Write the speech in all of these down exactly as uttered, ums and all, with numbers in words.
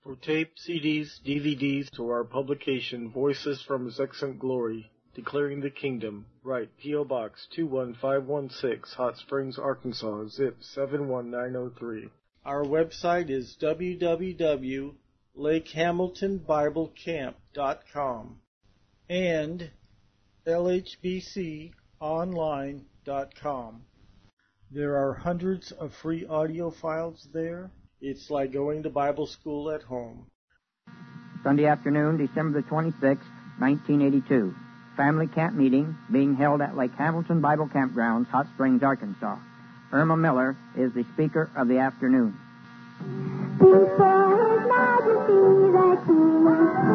For tape, C Ds, D V Ds, to our publication, Voices from His Excellent Glory, Declaring the Kingdom, write P O Box two one five one six, Hot Springs, Arkansas, zip seven one nine zero three. Our website is w w w dot lake hamilton bible camp dot com and l h b c online dot com. There are hundreds of free audio files there. It's like going to Bible school at home. Sunday afternoon, December the twenty-sixth, nineteen eighty-two. Family camp meeting being held at Lake Hamilton Bible Campgrounds, Hot Springs, Arkansas. Irma Miller is the speaker of the afternoon. Before His Majesty the King,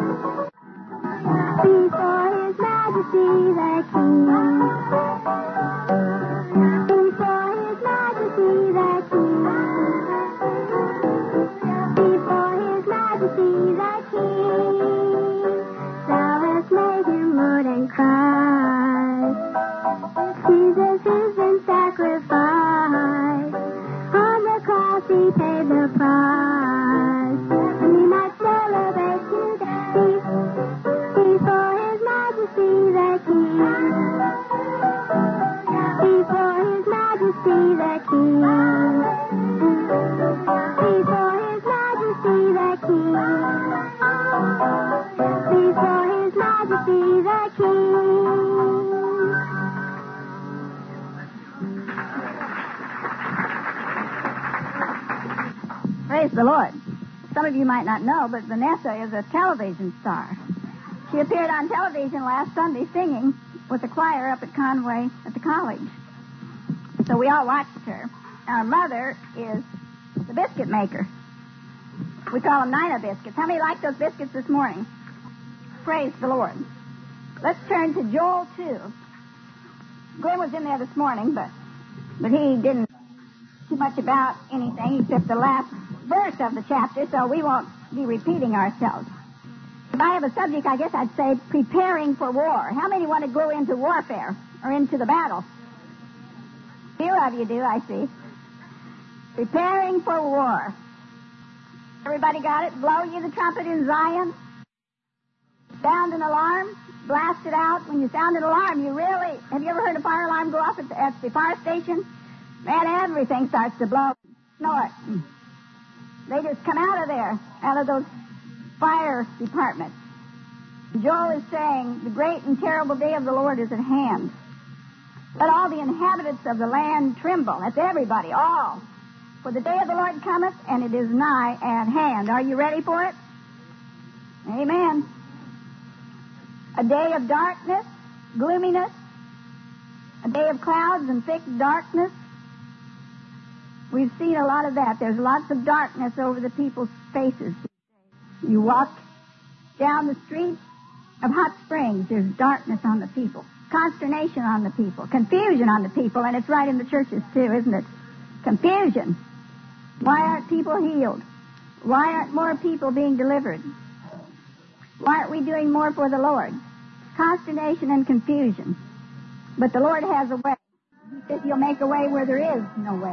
before His Majesty the King, before His Majesty the King, before His Majesty the King, thou hast made Him mourn and cry. Jesus has been sacrificed, on the cross He paid the price. We might celebrate today before His Majesty the King, before His Majesty the King, before His Majesty the King, before His Majesty the King. Praise the Lord. Some of you might not know, but Vanessa is a television star. She appeared on television last Sunday singing with the choir up at Conway at the college. So we all watched her. Our mother is the biscuit maker. We call them Nina biscuits. How many like those biscuits this morning? Praise the Lord. Let's turn to Joel two. Glenn was in there this morning, but but he didn't too much about anything except the last verse of the chapter, so we won't be repeating ourselves. If I have a subject, I guess I'd say preparing for war. How many want to go into warfare or into the battle? Few of you do, I see. Preparing for war. Everybody got it? Blow ye the trumpet in Zion. Sound an alarm. Blast it out. When you sound an alarm, you really... Have you ever heard a fire alarm go off at the, at the fire station? Man, everything starts to blow. Snort. They just come out of there, out of those fire departments. Joel is saying, the great and terrible day of the Lord is at hand. Let all the inhabitants of the land tremble. That's everybody, all. For the day of the Lord cometh, and it is nigh at hand. Are you ready for it? Amen. A day of darkness, gloominess, a day of clouds and thick darkness. We've seen a lot of that. There's lots of darkness over the people's faces. You walk down the street of Hot Springs, there's darkness on the people, consternation on the people, confusion on the people, and it's right in the churches too, isn't it? Confusion. Why aren't people healed? Why aren't more people being delivered? Why aren't we doing more for the Lord? Consternation and confusion. But the Lord has a way. He says He'll make a way where there is no way.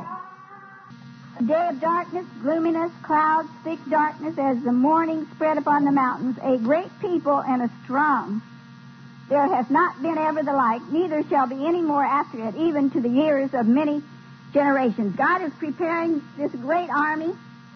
A day of darkness, gloominess, clouds, thick darkness, as the morning spread upon the mountains, a great people and a strong. There hath not been ever the like, neither shall be any more after it, even to the years of many generations. God is preparing this great army.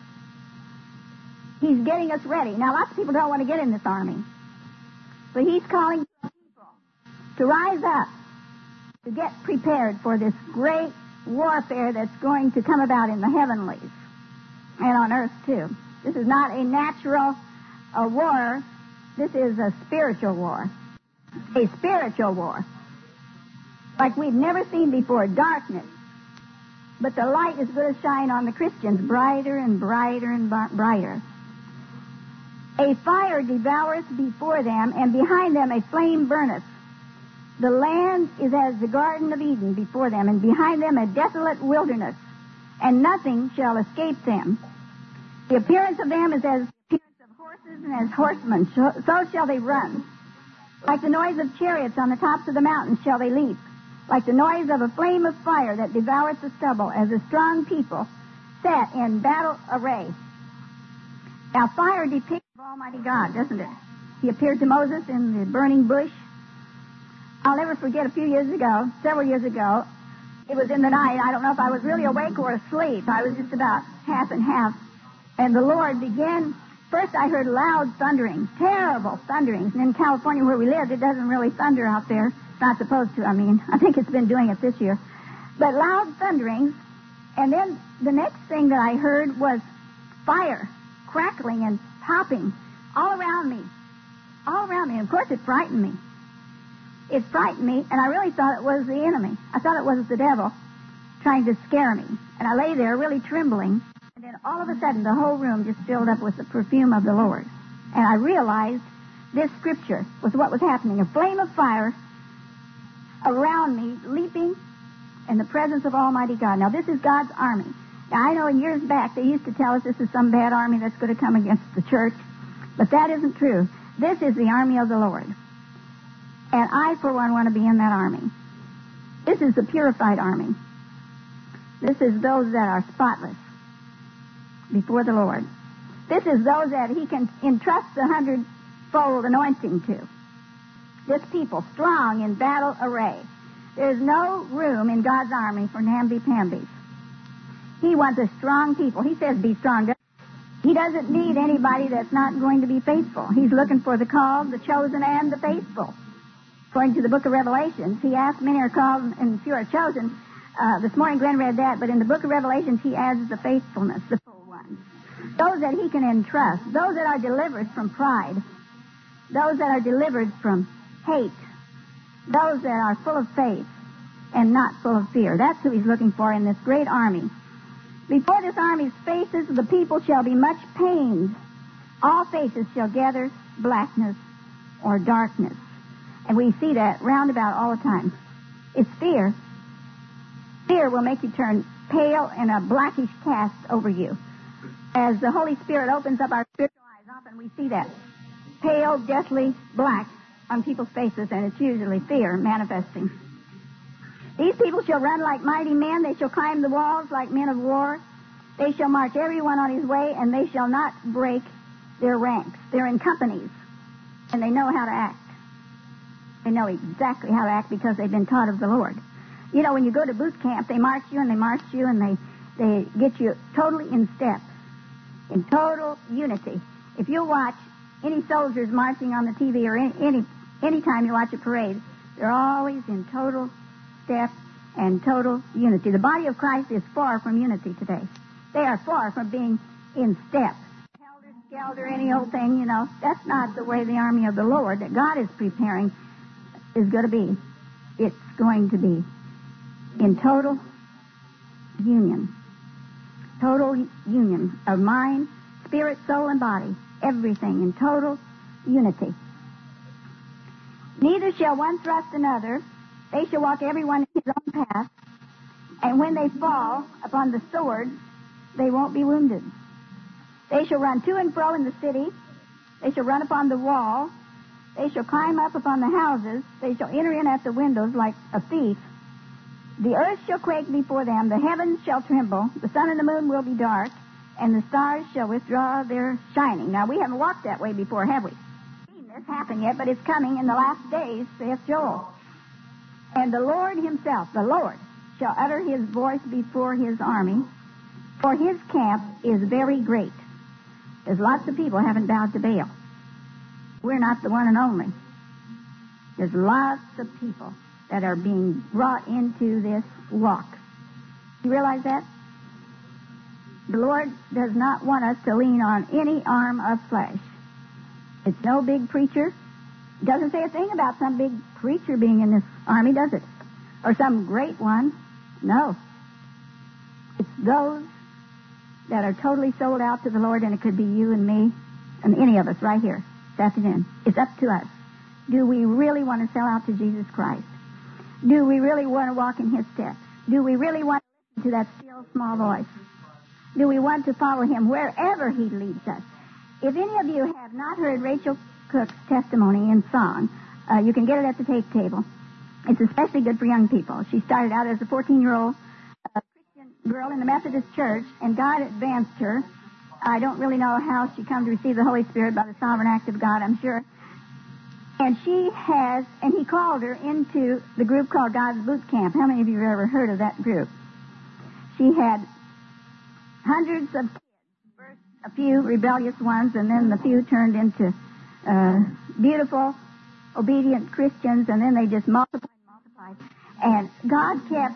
He's getting us ready. Now, lots of people don't want to get in this army. But He's calling people to rise up, to get prepared for this great warfare that's going to come about in the heavenlies and on earth too. This is not a natural a war. This is a spiritual war. A spiritual war. Like we've never seen before. Darkness. But the light is going to shine on the Christians brighter and brighter and brighter. A fire devoureth before them, and behind them a flame burneth. The land is as the Garden of Eden before them, and behind them a desolate wilderness, and nothing shall escape them. The appearance of them is as the appearance of horses and as horsemen, so shall they run. Like the noise of chariots on the tops of the mountains shall they leap, like the noise of a flame of fire that devoureth the stubble, as a strong people set in battle array. Now, fire depicts Almighty God, doesn't it? He appeared to Moses in the burning bush. I'll never forget a few years ago, several years ago, it was in the night. I don't know if I was really awake or asleep. I was just about half and half. And the Lord began, first I heard loud thunderings, terrible thunderings. And in California where we lived, it doesn't really thunder out there. It's not supposed to, I mean. I think it's been doing it this year. But loud thunderings. And then the next thing that I heard was fire crackling and popping all around me. All around me. And of course it frightened me. It frightened me, and I really thought it was the enemy. I thought it was the devil trying to scare me. And I lay there really trembling. And then all of a sudden, the whole room just filled up with the perfume of the Lord. And I realized this scripture was what was happening. A flame of fire around me, leaping in the presence of Almighty God. Now, this is God's army. Now, I know in years back, they used to tell us this is some bad army that's going to come against the church. But that isn't true. This is the army of the Lord. And I, for one, want to be in that army. This is the purified army. This is those that are spotless before the Lord. This is those that he can entrust the hundredfold anointing to. This people, strong in battle array. There's no room in God's army for namby-pambies. He wants a strong people. He says be strong. He doesn't need anybody that's not going to be faithful. He's looking for the called, the chosen, and the faithful. According to the book of Revelations, he asks, many are called and few are chosen. Uh, this morning Glenn read that, but in the book of Revelations, he adds the faithfulness, the full ones. Those that he can entrust, those that are delivered from pride, those that are delivered from hate, those that are full of faith and not full of fear. That's who he's looking for in this great army. Before this army's faces, the people shall be much pained. All faces shall gather blackness or darkness. And we see that roundabout all the time. It's fear. Fear will make you turn pale and a blackish cast over you. As the Holy Spirit opens up our spiritual eyes, often we see that. Pale, deathly black on people's faces, and it's usually fear manifesting. These people shall run like mighty men. They shall climb the walls like men of war. They shall march everyone on his way, and they shall not break their ranks. They're in companies, and they know how to act. They know exactly how to act because they've been taught of the Lord. You know, when you go to boot camp, they march you and they march you and they, they get you totally in step, in total unity. If you watch any soldiers marching on the T V or any, any, any time you watch a parade, they're always in total step and total unity. The body of Christ is far from unity today. They are far from being in step. Helter-skelter, any old thing, you know. That's not the way the army of the Lord that God is preparing is going to be. It's going to be in total union. Total union of mind, spirit, soul, and body. Everything in total unity. Neither shall one thrust another. They shall walk everyone in his own path. And when they fall upon the sword, they won't be wounded. They shall run to and fro in the city. They shall run upon the wall. They shall climb up upon the houses. They shall enter in at the windows like a thief. The earth shall quake before them. The heavens shall tremble. The sun and the moon will be dark. And the stars shall withdraw their shining. Now, we haven't walked that way before, have we? Seen this happen yet, but it's coming in the last days, saith Joel. And the Lord himself, the Lord, shall utter his voice before his army. For his camp is very great. There's lots of people haven't bowed to Baal. We're not the one and only. There's lots of people that are being brought into this walk. You realize that? The Lord does not want us to lean on any arm of flesh. It's no big preacher. It doesn't say a thing about some big preacher being in this army, does it? Or some great one. No. It's those that are totally sold out to the Lord, and it could be you and me and any of us right here. That's it in. It's up to us. Do we really want to sell out to Jesus Christ? Do we really want to walk in his steps? Do we really want to listen to that still small voice? Do we want to follow him wherever he leads us? If any of you have not heard Rachel Cook's testimony in song, uh, you can get it at the tape table. It's especially good for young people. She started out as a fourteen-year-old uh, Christian girl in the Methodist church, and God advanced her I don't really know how she come to receive the Holy Spirit by the sovereign act of God, I'm sure. And she has, and he called her into the group called God's Boot Camp. How many of you have ever heard of that group? She had hundreds of kids. First, a few rebellious ones, and then the few turned into uh, beautiful, obedient Christians, and then they just multiplied and multiplied. And God kept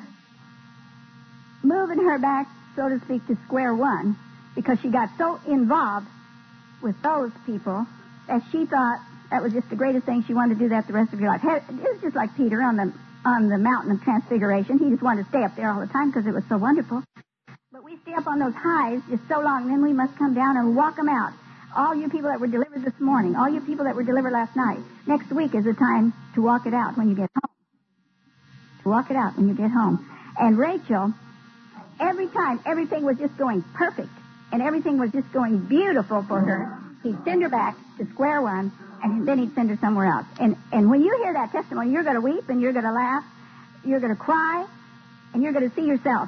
moving her back, so to speak, to square one, because she got so involved with those people that she thought that was just the greatest thing. She wanted to do that the rest of her life. It was just like Peter on the on the mountain of transfiguration. He just wanted to stay up there all the time because it was so wonderful. But we stay up on those highs just so long, then we must come down and walk them out. All you people that were delivered this morning, all you people that were delivered last night, next week is the time to walk it out when you get home. To walk it out when you get home. And Rachel, every time, everything was just going perfect, and everything was just going beautiful for her. He'd send her back to square one, and then he'd send her somewhere else. And and when you hear that testimony, you're going to weep, and you're going to laugh, you're going to cry, and you're going to see yourself.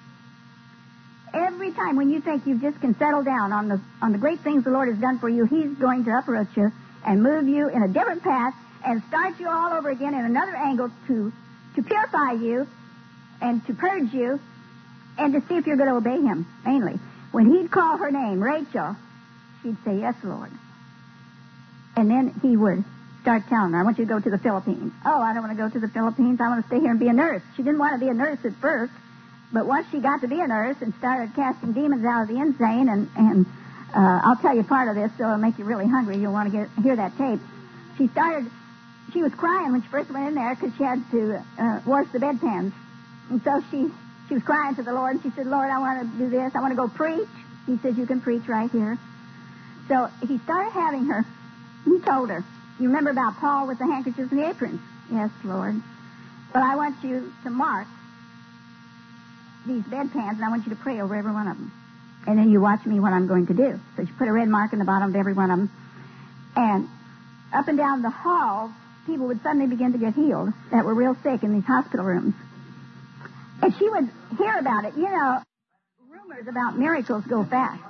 Every time when you think you just can settle down on the on the great things the Lord has done for you, He's going to uproot you and move you in a different path and start you all over again in another angle to to purify you and to purge you and to see if you're going to obey Him, mainly. When He'd call her name, Rachel, she'd say, "Yes, Lord." And then He would start telling her, "I want you to go to the Philippines." "Oh, I don't want to go to the Philippines. I want to stay here and be a nurse." She didn't want to be a nurse at first, but once she got to be a nurse and started casting demons out of the insane, and, and uh, I'll tell you part of this so it'll make you really hungry. You'll want to get hear that tape. She started, she was crying when she first went in there because she had to uh, wash the bedpans. And so she, she was crying to the Lord, and she said, "Lord, I want to do this. I want to go preach." He said, "You can preach right here." So he started having her. He told her, "You remember about Paul with the handkerchiefs and the aprons?" "Yes, Lord. But I want you to mark these bedpans, and I want you to pray over every one of them. And then you watch me what I'm going to do." So she put a red mark in the bottom of every one of them. And up and down the hall, people would suddenly begin to get healed that were real sick in these hospital rooms. And she would hear about it. You know, rumors about miracles go fast.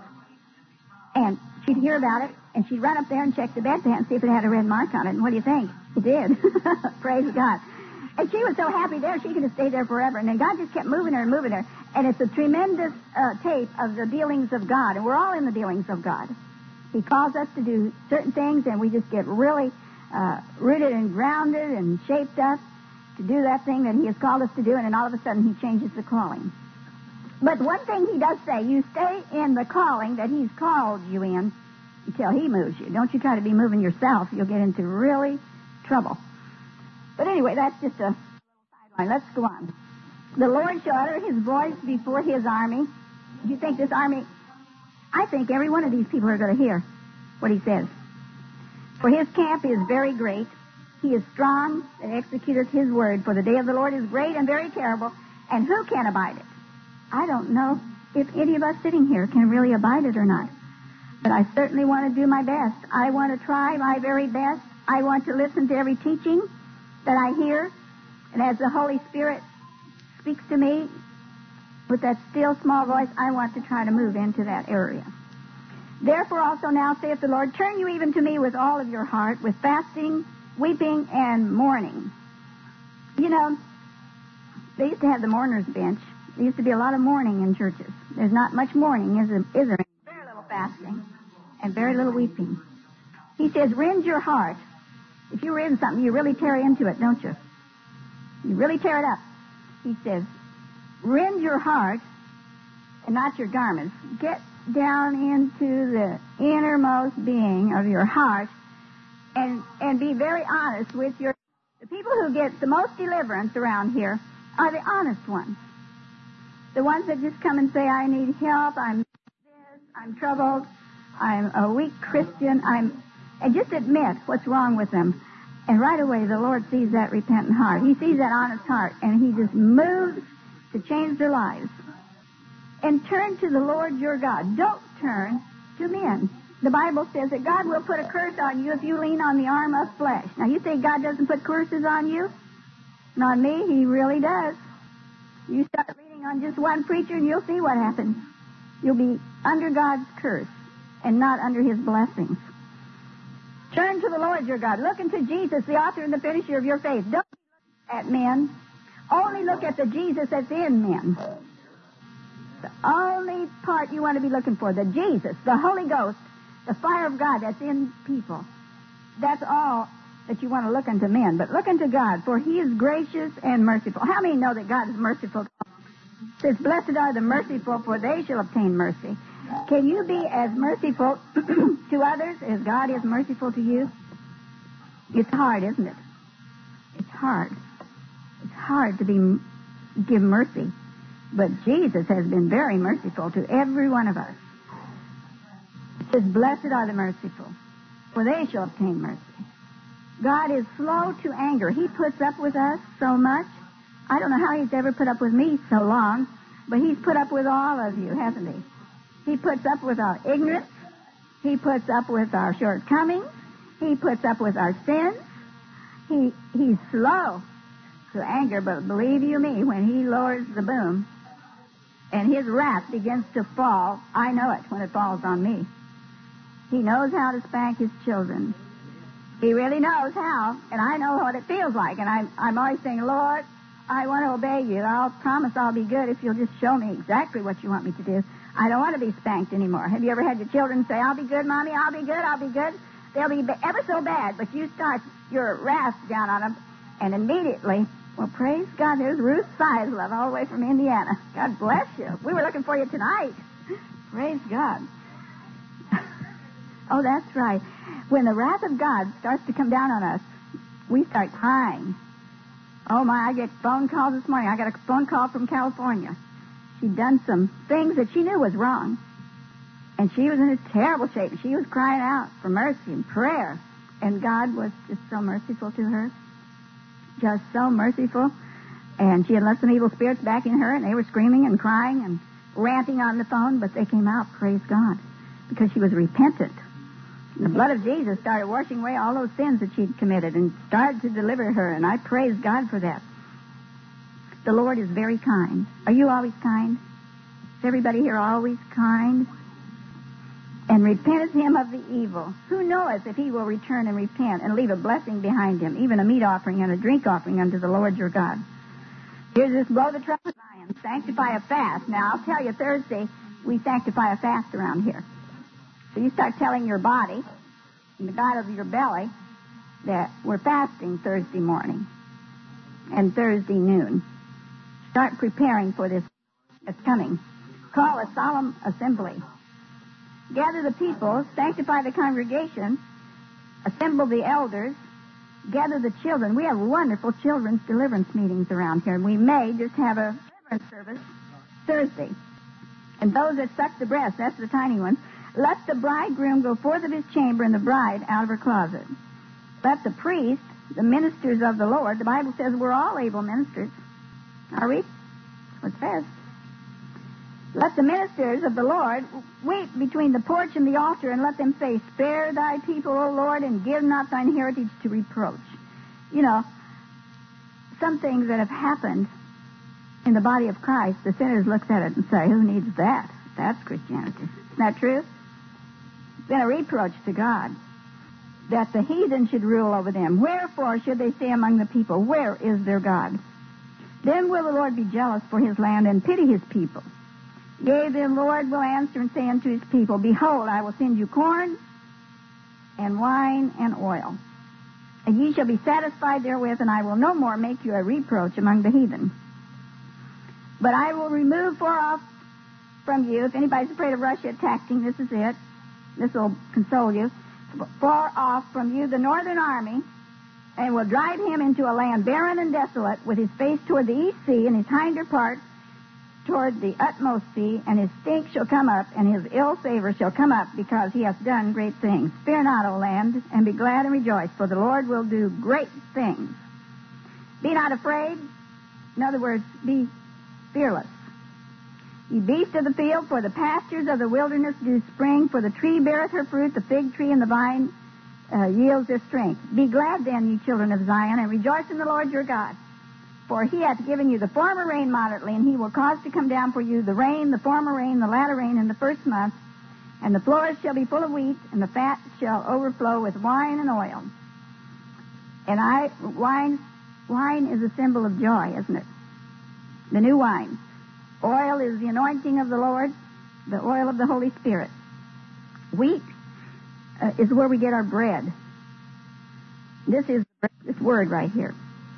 And she'd hear about it, and she'd run up there and check the bedpan and see if it had a red mark on it. And what do you think? It did. Praise God. And she was so happy there, she could have stayed there forever. And then God just kept moving her and moving her. And it's a tremendous uh, tape of the dealings of God. And we're all in the dealings of God. He calls us to do certain things, and we just get really uh, rooted and grounded and shaped up to do that thing that He has called us to do. And then all of a sudden, He changes the calling. But one thing He does say, you stay in the calling that He's called you in until He moves you. Don't you try to be moving yourself. You'll get into really trouble. But anyway, that's just a little sideline. Let's go on. The Lord shall utter His voice before His army. Do you think this army... I think every one of these people are going to hear what He says. For His camp is very great. He is strong that executeth His word. For the day of the Lord is great and very terrible. And who can abide it? I don't know if any of us sitting here can really abide it or not. But I certainly want to do my best. I want to try my very best. I want to listen to every teaching that I hear. And as the Holy Spirit speaks to me with that still small voice, I want to try to move into that area. Therefore also now saith the Lord, turn you even to me with all of your heart, with fasting, weeping, and mourning. You know, they used to have the mourner's bench. There used to be a lot of mourning in churches. There's not much mourning, is there? Is there? Very little fasting and very little weeping. He says, rend your heart. If you rend something, you really tear into it, don't you? You really tear it up. He says, rend your heart and not your garments. Get down into the innermost being of your heart and, and be very honest with your... The people who get the most deliverance around here are the honest ones. The ones that just come and say, I need help, I'm this, I'm troubled, I'm a weak Christian, I'm... And just admit what's wrong with them. And right away, the Lord sees that repentant heart. He sees that honest heart, and He just moves to change their lives. And turn to the Lord your God. Don't turn to men. The Bible says that God will put a curse on you if you lean on the arm of flesh. Now, you think God doesn't put curses on you? And on me, He really does. You start leaning on just one preacher, and you'll see what happens. You'll be under God's curse and not under his blessings. Turn to the Lord your God. Look into Jesus, the author and the finisher of your faith. Don't look at men. Only look at the Jesus that's in men. The only part you want to be looking for, the Jesus, the Holy Ghost, the fire of God that's in people. That's all that you want to look unto men. But look unto God, for he is gracious and merciful. How many know that God is merciful? It says, blessed are the merciful, for they shall obtain mercy. Can you be as merciful to others as God is merciful to you? It's hard, isn't it? It's hard. It's hard to be give mercy. But Jesus has been very merciful to every one of us. It says, blessed are the merciful, for they shall obtain mercy. God is slow to anger. He puts up with us so much. I don't know how he's ever put up with me so long, but he's put up with all of you, hasn't he? He puts up with our ignorance. He puts up with our shortcomings. He puts up with our sins. He He's slow to anger, but believe you me, when he lowers the boom and his wrath begins to fall, I know it when it falls on me. He knows how to spank his children. He really knows how, and I know what it feels like. And I'm, I'm always saying, Lord, I want to obey you. I'll promise I'll be good if you'll just show me exactly what you want me to do. I don't want to be spanked anymore. Have you ever had your children say, I'll be good, Mommy, I'll be good, I'll be good? They'll be ever so bad, but you start your wrath down on them, and immediately, well, praise God, there's Ruth Sislove all the way from Indiana. God bless you. We were looking for you tonight. Praise God. Oh, that's right. When the wrath of God starts to come down on us, we start crying. Oh, my, I get phone calls this morning. I got a phone call from California. She'd done some things that she knew was wrong. And she was in a terrible shape. She was crying out for mercy and prayer. And God was just so merciful to her. Just so merciful. And she had let some evil spirits back in her, and they were screaming and crying and ranting on the phone, but they came out, praise God, because she was repentant. And the blood of Jesus started washing away all those sins that she'd committed and started to deliver her, and I praise God for that. The Lord is very kind. Are you always kind? Is everybody here always kind? And repenteth him of the evil. Who knoweth if he will return and repent and leave a blessing behind him, even a meat offering and a drink offering unto the Lord your God? Here's this blow the trumpet, Zion, sanctify a fast. Now, I'll tell you, Thursday, we sanctify a fast around here. So you start telling your body and the God of your belly that we're fasting Thursday morning and Thursday noon. Start preparing for this that's coming. Call a solemn assembly. Gather the people, sanctify the congregation, assemble the elders, gather the children. We have wonderful children's deliverance meetings around here, and we may just have a deliverance service Thursday. And those that suck the breast, that's the tiny ones, let the bridegroom go forth of his chamber and the bride out of her closet. Let the priest, the ministers of the Lord, the Bible says we're all able ministers. Are we? That's what it says. Let the ministers of the Lord weep between the porch and the altar, and let them say, spare thy people, O Lord, and give not thine heritage to reproach. You know, some things that have happened in the body of Christ, the sinners looks at it and say, who needs that? That's Christianity. Isn't that true? It's been a reproach to God that the heathen should rule over them. Wherefore should they stay among the people? Where is their God? Then will the Lord be jealous for his land and pity his people. Yea, the Lord will answer and say unto his people, behold, I will send you corn and wine and oil, and ye shall be satisfied therewith, and I will no more make you a reproach among the heathen. But I will remove far off from you, if anybody's afraid of Russia attacking, this is it. This will console you. Far off from you the northern army, and will drive him into a land barren and desolate, with his face toward the east sea, and his hinder part toward the utmost sea, and his stink shall come up, and his ill savor shall come up, because he hath done great things. Fear not, O land, and be glad and rejoice, for the Lord will do great things. Be not afraid. In other words, be fearless. Ye beasts of the field, for the pastures of the wilderness do spring, for the tree beareth her fruit, the fig tree and the vine uh, yields their strength. Be glad then, ye children of Zion, and rejoice in the Lord your God. For he hath given you the former rain moderately, and he will cause to come down for you the rain, the former rain, the latter rain in the first month. And the floors shall be full of wheat, and the fat shall overflow with wine and oil. And I, wine, wine is a symbol of joy, isn't it? The new wine. Oil is the anointing of the Lord, the oil of the Holy Spirit. Wheat uh, is where we get our bread. This is this word right here.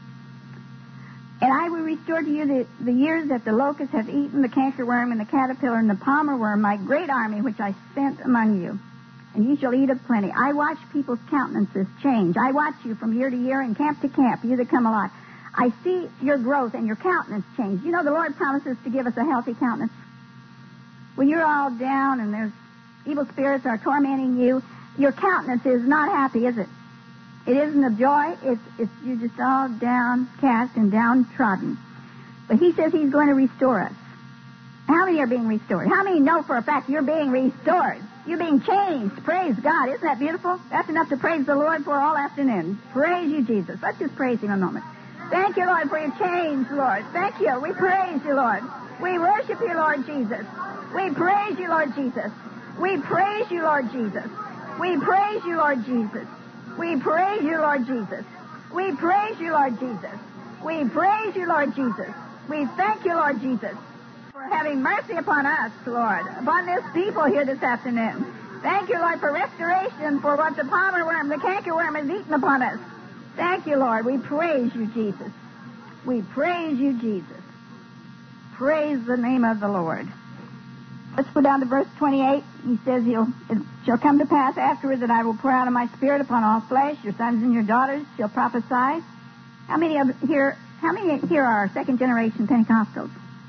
And I will restore to you the, the years that the locust hath eaten, the cankerworm and the caterpillar and the palmer worm, my great army which I sent among you. And ye shall eat of plenty. I watch people's countenances change. I watch you from year to year and camp to camp, you that come alive. I see your growth and your countenance change. You know, the Lord promises to give us a healthy countenance. When you're all down and there's evil spirits are tormenting you, your countenance is not happy, is it? It isn't of joy. It's, it's, you're just all downcast and downtrodden. But he says he's going to restore us. How many are being restored? How many know for a fact you're being restored? You're being changed. Praise God. Isn't that beautiful? That's enough to praise the Lord for all afternoon. Praise you, Jesus. Let's just praise him a moment. Thank you, Lord, for your change, Lord. Thank you. We praise you, Lord. We worship you, Lord Jesus. We praise you, Lord Jesus. We praise you, Lord Jesus. We praise you, Lord Jesus. We praise you, Lord Jesus. We praise you, Lord Jesus. We praise you, Lord Jesus. We thank you, Lord Jesus, for having mercy upon us, Lord, upon this people here this afternoon. Thank you, Lord, for restoration for what the palmer worm, the cankerworm has eaten upon us. Thank you, Lord. We praise you, Jesus. We praise you, Jesus. Praise the name of the Lord. Let's go down to verse twenty-eight. He says, He'll, it shall come to pass afterward that I will pour out of my spirit upon all flesh. Your sons and your daughters shall prophesy. How many of here, how many here are second generation Pentecostals?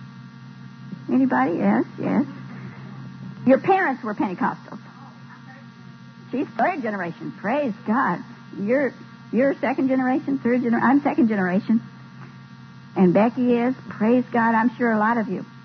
Anybody? Yes, yes. Your parents were Pentecostals. She's third generation. Praise God. You're, you're second generation, third generation. I'm second generation. And Becky is. Praise God. I'm sure a lot of you.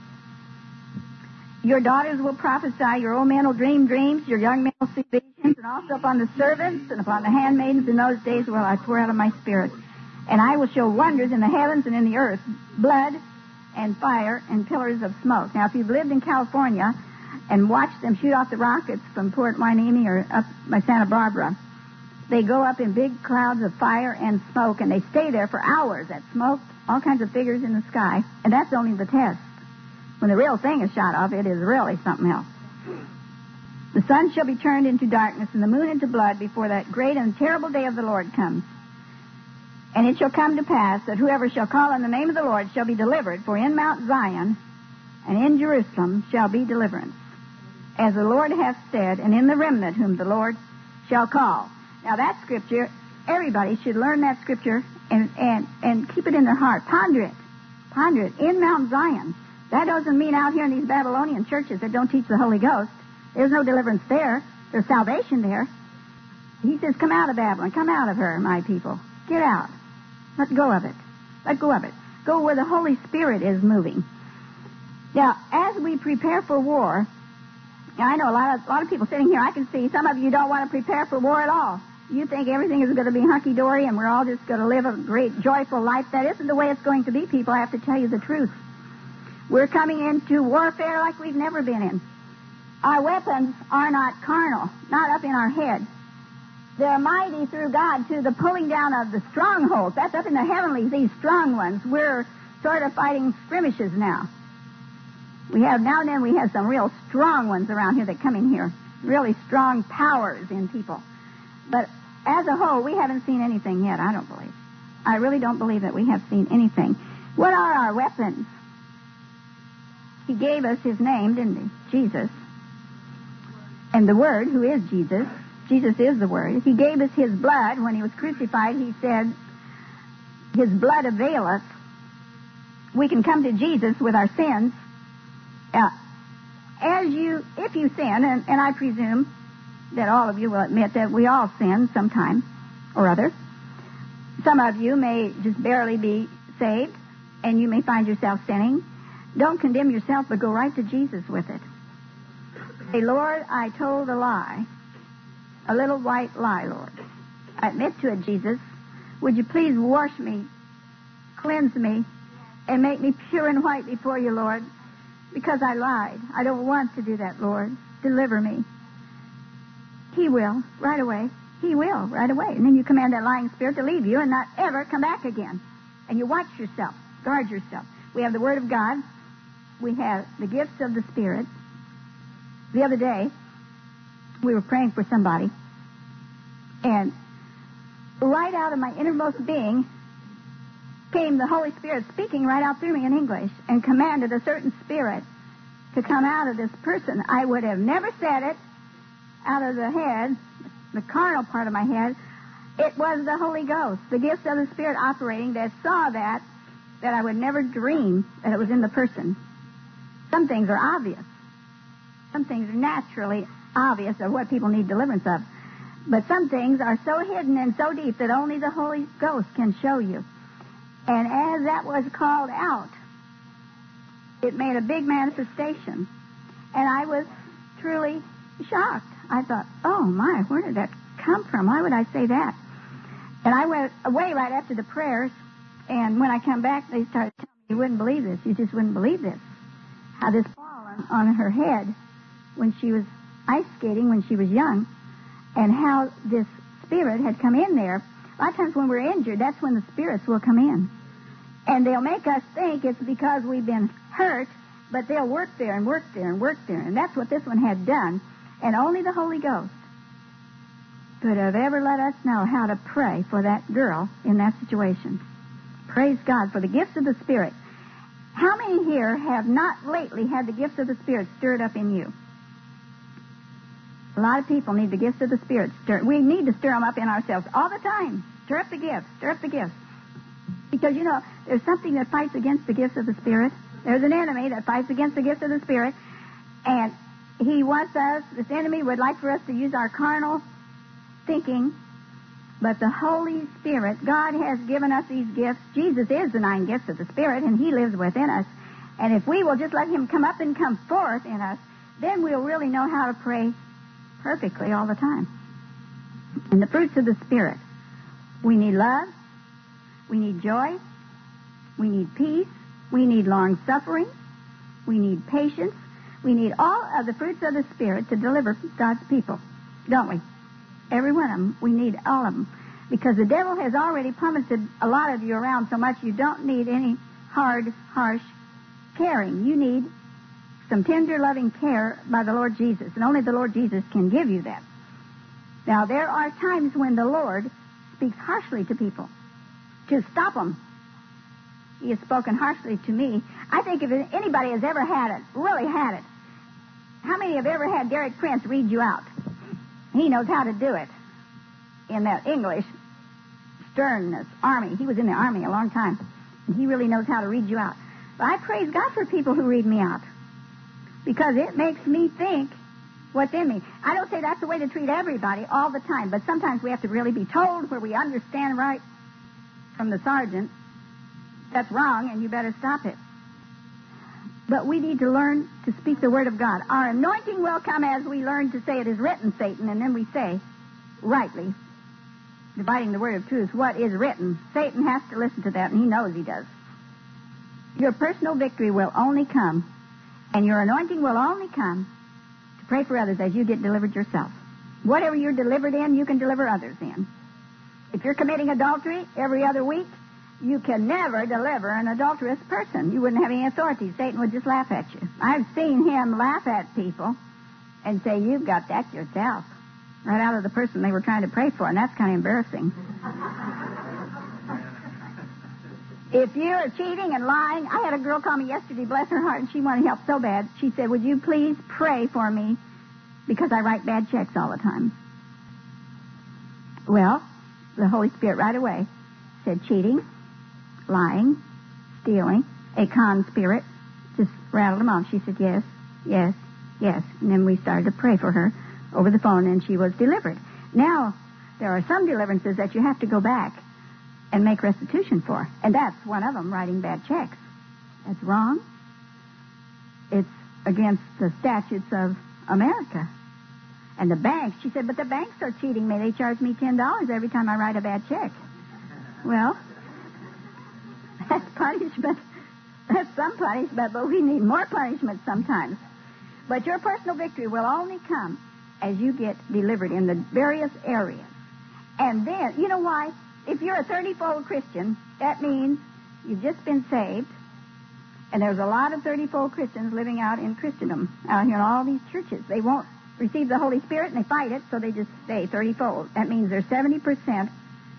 Your daughters will prophesy, your old men will dream dreams, your young men will see visions, and also upon the servants and upon the handmaidens in those days will I pour out of my spirit. And I will show wonders in the heavens and in the earth, blood and fire and pillars of smoke. Now, if you've lived in California and watched them shoot off the rockets from Port Hueneme or up by Santa Barbara, they go up in big clouds of fire and smoke, and they stay there for hours. That smoke, all kinds of figures in the sky, and that's only the test. When the real thing is shot off, it is really something else. The sun shall be turned into darkness and the moon into blood before that great and terrible day of the Lord comes. And it shall come to pass that whoever shall call on the name of the Lord shall be delivered, for in Mount Zion and in Jerusalem shall be deliverance, as the Lord hath said, and in the remnant whom the Lord shall call. Now that scripture, everybody should learn that scripture and, and, and keep it in their heart. Ponder it. Ponder it. In Mount Zion. That doesn't mean out here in these Babylonian churches that don't teach the Holy Ghost. There's no deliverance there. There's salvation there. He says, come out of Babylon. Come out of her, my people. Get out. Let go of it. Let go of it. Go where the Holy Spirit is moving. Now, as we prepare for war, now I know a lot of, a lot of people sitting here, I can see some of you don't want to prepare for war at all. You think everything is going to be hunky-dory and we're all just going to live a great, joyful life. That isn't the way it's going to be, people. I have to tell you the truth. We're coming into warfare like we've never been in. Our weapons are not carnal, not up in our head. They're mighty through God to the pulling down of the strongholds. That's up in the heavenlies, these strong ones. We're sort of fighting skirmishes now. We have, now and then we have some real strong ones around here that come in here. Really strong powers in people. But as a whole, we haven't seen anything yet, I don't believe. I really don't believe that we have seen anything. What are our weapons? He gave us his name, didn't he? Jesus. And the Word, who is Jesus. Jesus is the Word. He gave us his blood. When he was crucified, he said, his blood availeth. We can come to Jesus with our sins. Uh, as you, if you sin, and, and I presume that all of you will admit that we all sin sometime or other. Some of you may just barely be saved, and you may find yourself sinning. Don't condemn yourself, but go right to Jesus with it. Say, Lord, I told a lie, a little white lie, Lord. I admit to it, Jesus. Would you please wash me cleanse me and make me pure and white before you, Lord, because I lied. I don't want to do that, Lord. Deliver me. He will, right away. He will, right away. And then you command that lying spirit to leave you and not ever come back again. And you watch yourself. Guard yourself. We have the Word of God. We have the gifts of the Spirit. The other day, we were praying for somebody, and right out of my innermost being came the Holy Spirit speaking right out through me in English and commanded a certain spirit to come out of this person. I would have never said it out of the head, the carnal part of my head. It was the Holy Ghost, the gifts of the Spirit operating that saw that, that I would never dream that it was in the person. Some things are obvious. Some things are naturally obvious of what people need deliverance of. But some things are so hidden and so deep that only the Holy Ghost can show you. And as that was called out, it made a big manifestation. And I was truly shocked. I thought, oh my, where did that come from? Why would I say that? And I went away right after the prayers, and when I come back, they started telling me, you wouldn't believe this. You just wouldn't believe this. How this fall on, on her head when she was ice skating, when she was young, and how this spirit had come in there. A lot of times when we're injured, that's when the spirits will come in. And they'll make us think it's because we've been hurt, but they'll work there and work there and work there. And that's what this one had done. And only the Holy Ghost could have ever let us know how to pray for that girl in that situation. Praise God for the gifts of the Spirit. How many here have not lately had the gifts of the Spirit stirred up in you? A lot of people need the gifts of the Spirit stirred. We need to stir them up in ourselves all the time. Stir up the gifts. Stir up the gifts. Because, you know, there's something that fights against the gifts of the Spirit. There's an enemy that fights against the gifts of the Spirit. And he wants us, this enemy would like for us to use our carnal thinking. But the Holy Spirit, God has given us these gifts. Jesus is the nine gifts of the Spirit, and he lives within us. And if we will just let him come up and come forth in us, then we'll really know how to pray perfectly all the time. And the fruits of the Spirit. We need love. We need joy. We need peace. We need long suffering. We need patience. We need all of the fruits of the Spirit to deliver God's people, don't we? Every one of them. We need all of them. Because the devil has already plummeted a lot of you around so much you don't need any hard, harsh caring. You need some tender, loving care by the Lord Jesus. And only the Lord Jesus can give you that. Now, there are times when the Lord speaks harshly to people to stop them. He has spoken harshly to me. I think if anybody has ever had it, really had it, how many have ever had Derek Prince read you out? He knows how to do it in that English sternness, army. He was in the army a long time, and he really knows how to read you out. But I praise God for people who read me out because it makes me think what's in me. I don't say that's the way to treat everybody all the time, but sometimes we have to really be told where we understand right from the sergeant that's wrong, and you better stop it. But we need to learn to speak the Word of God. Our anointing will come as we learn to say it is written, Satan, and then we say, rightly, dividing the word of truth, what is written. Satan has to listen to that, and he knows he does. Your personal victory will only come, and your anointing will only come to pray for others as you get delivered yourself. Whatever you're delivered in, you can deliver others in. If you're committing adultery every other week, you can never deliver an adulterous person. You wouldn't have any authority. Satan would just laugh at you. I've seen him laugh at people and say, you've got that yourself, right out of the person they were trying to pray for, and that's kind of embarrassing. If you're cheating and lying, I had a girl call me yesterday, bless her heart, and she wanted help so bad. She said, would you please pray for me because I write bad checks all the time? Well, the Holy Spirit right away said cheating, lying, stealing, a con spirit. Just rattled them off. She said, yes, yes, yes. And then we started to pray for her over the phone, and she was delivered. Now, there are some deliverances that you have to go back and make restitution for. And that's one of them, writing bad checks. That's wrong. It's against the statutes of America. And the banks, she said, but the banks are cheating me. They charge me ten dollars every time I write a bad check. Well, That's punishment. That's some punishment, but we need more punishment sometimes. But your personal victory will only come as you get delivered in the various areas. And then, you know why? If you're a thirty-fold Christian, that means you've just been saved. And there's a lot of thirty-fold Christians living out in Christendom, out here in all these churches. They won't receive the Holy Spirit, and they fight it, so they just stay thirty-fold. That means they're seventy percent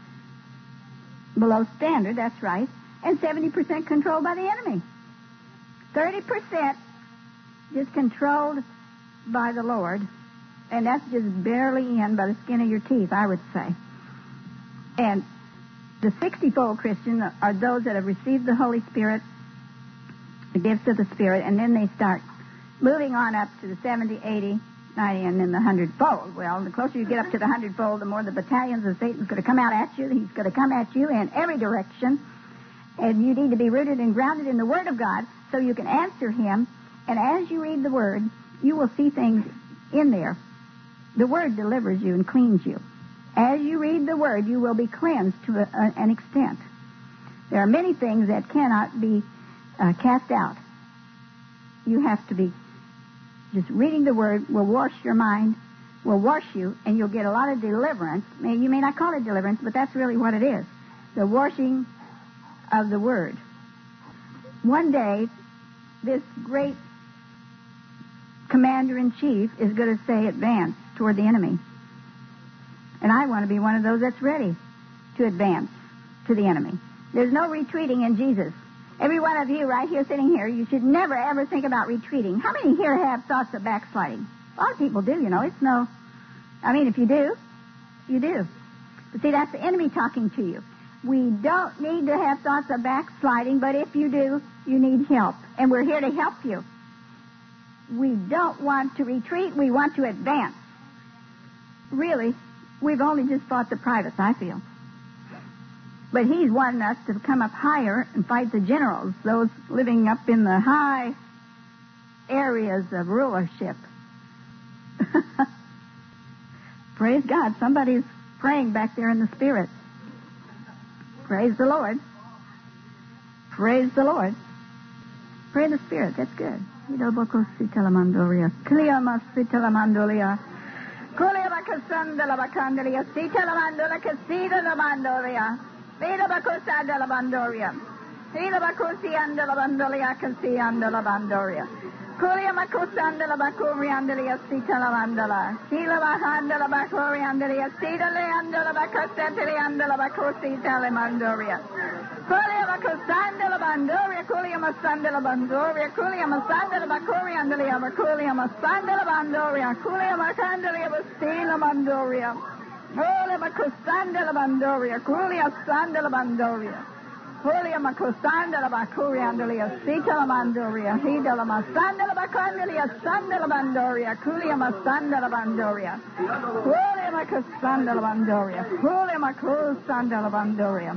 below standard, that's right, and seventy percent controlled by the enemy. thirty percent just controlled by the Lord, and that's just barely in by the skin of your teeth, I would say. And the sixty-fold Christian are those that have received the Holy Spirit, the gifts of the Spirit, and then they start moving on up to the seventy, eighty, ninety, and then the hundredfold. Well, the closer you get up to the hundredfold, the more the battalions of Satan's going to come out at you. He's going to come at you in every direction. And you need to be rooted and grounded in the Word of God so you can answer Him. And as you read the Word, you will see things in there. The Word delivers you and cleans you. As you read the Word, you will be cleansed to a, a, an extent. There are many things that cannot be uh, cast out. You have to be just reading the Word will wash your mind, will wash you, and you'll get a lot of deliverance. You may not call it deliverance, but that's really what it is. The washing of the Word. One day, this great commander-in-chief is going to say advance toward the enemy. And I want to be one of those that's ready to advance to the enemy. There's no retreating in Jesus. Every one of you right here sitting here, you should never, ever think about retreating. How many here have thoughts of backsliding? A lot of people do, you know. It's no... I mean, if you do, you do. But see, that's the enemy talking to you. We don't need to have thoughts of backsliding, but if you do, you need help. And we're here to help you. We don't want to retreat. We want to advance. Really, we've only just fought the privates, I feel. But he's wanting us to come up higher and fight the generals, those living up in the high areas of rulership. Praise God. Somebody's praying back there in the Spirit. Praise the Lord. Praise the Lord. Pray in the Spirit. That's good. Vida bacosa de la bandoria. Vida bacosi and la bandolia casi and la bandoria. Culia macosa and la bacuri and la sita la mandala. Hila bahanda la bacuri and la sita and la bacosentri and la bacosi telemandoria. Culia macosa and la bandoria. Culia masanda la bandoria. Culia masanda la bacuri and la baculia masanda la bandoria. Culia macandalia bastila mandoria. Holy Macostanda la Bandoria, Culia Sanda la Bandoria. Holy Macostanda la Bacuria and la Sita la Bandoria. Hida la Masanda la Bacandalia, Sanda la Bandoria, Culia Masanda la Bandoria. Holy Macostanda la Bandoria. Holy Macostanda la Bandoria.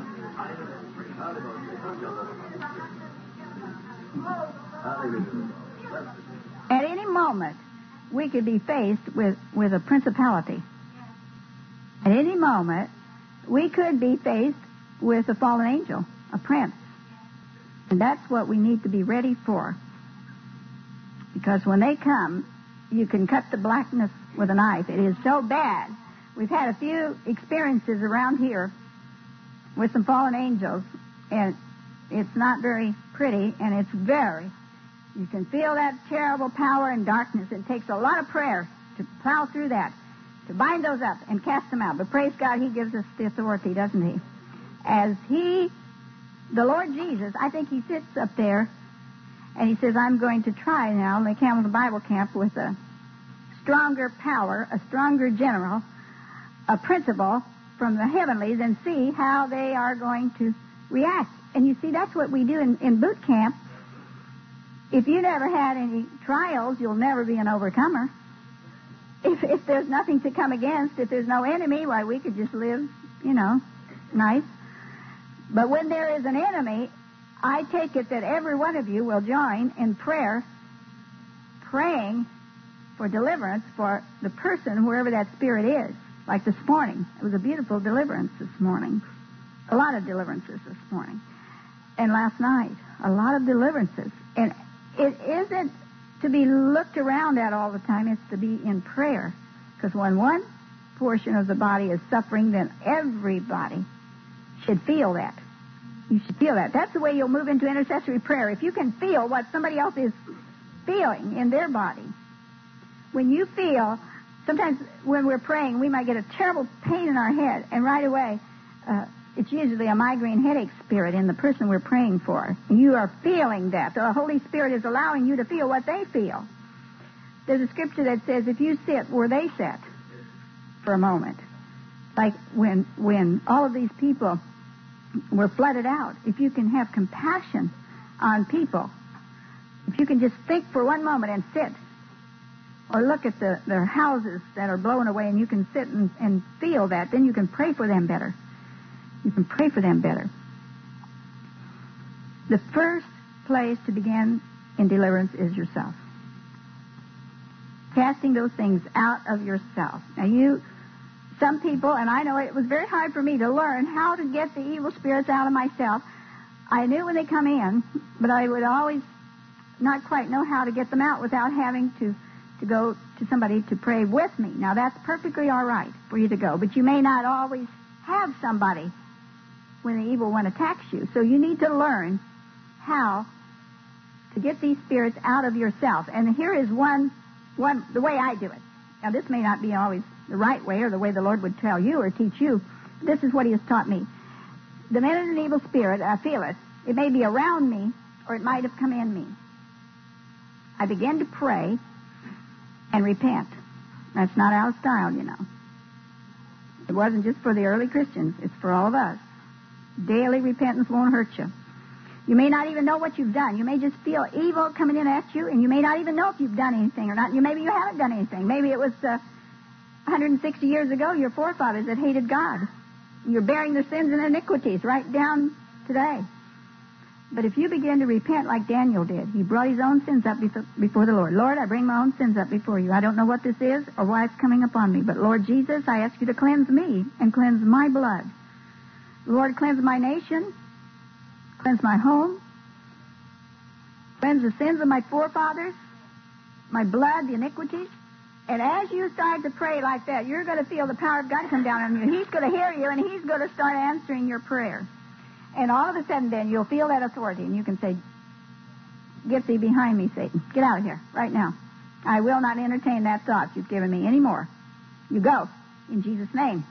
At any moment, we could be faced with, with a principality. At any moment, we could be faced with a fallen angel, a prince. And that's what we need to be ready for. Because when they come, you can cut the blackness with a knife. It is so bad. We've had a few experiences around here with some fallen angels, and it's not very pretty, and it's very, you can feel that terrible power and darkness. It takes a lot of prayer to plow through that, to bind those up and cast them out. But praise God, He gives us the authority, doesn't He? As He, the Lord Jesus, I think He sits up there and He says, I'm going to try now, and they come to the Bible camp with a stronger power, a stronger general, a principal from the heavenlies, and see how they are going to react. And you see, that's what we do in, in boot camp. If you never had any trials, you'll never be an overcomer. If, if there's nothing to come against, if there's no enemy, why, we could just live, you know, nice. But when there is an enemy, I take it that every one of you will join in prayer, praying for deliverance for the person, wherever that spirit is. Like this morning. It was a beautiful deliverance this morning. A lot of deliverances this morning. and last night. A lot of deliverances. And it isn't to be looked around at all the time. It's to be in prayer. Because when one portion of the body is suffering, then everybody should feel that. You should feel that. That's the way you'll move into intercessory prayer. If you can feel what somebody else is feeling in their body. When you feel, sometimes when we're praying, we might get a terrible pain in our head, and right away, uh, it's usually a migraine headache spirit in the person we're praying for. And you are feeling that. The Holy Spirit is allowing you to feel what they feel. There's a scripture that says, if you sit where they sit for a moment, like when when all of these people were flooded out, if you can have compassion on people, if you can just think for one moment and sit, or look at the, their houses that are blown away, and you can sit and, and feel that, then you can pray for them better. You can pray for them better. The first place to begin in deliverance is yourself. Casting those things out of yourself. Now you, some people, and I know it was very hard for me to learn how to get the evil spirits out of myself. I knew when they come in, but I would always not quite know how to get them out without having to, to go to somebody to pray with me. Now that's perfectly all right for you to go, but you may not always have somebody when the evil one attacks you. So you need to learn how to get these spirits out of yourself. And here is one, one, the way I do it. Now this may not be always the right way or the way the Lord would tell you or teach you. This is what He has taught me. The minute an evil spirit, I feel it, it may be around me or it might have come in me. I begin to pray and repent. That's not out of style, you know. It wasn't just for the early Christians. It's for all of us. Daily repentance won't hurt you. You may not even know what you've done. You may just feel evil coming in at you, and you may not even know if you've done anything or not. You Maybe you haven't done anything. Maybe it was uh, one hundred sixty years ago, your forefathers that hated God. You're bearing their sins and iniquities right down today. But if you begin to repent like Daniel did, he brought his own sins up before the Lord. Lord, I bring my own sins up before you. I don't know what this is or why it's coming upon me. But Lord Jesus, I ask you to cleanse me and cleanse my blood. Lord, cleanse my nation, cleanse my home, cleanse the sins of my forefathers, my blood, the iniquities. And as you start to pray like that, you're going to feel the power of God come down on you. He's going to hear you, and He's going to start answering your prayer. And all of a sudden then, you'll feel that authority, and you can say, get thee behind me, Satan. Get out of here right now. I will not entertain that thought you've given me anymore. You go, in Jesus' name.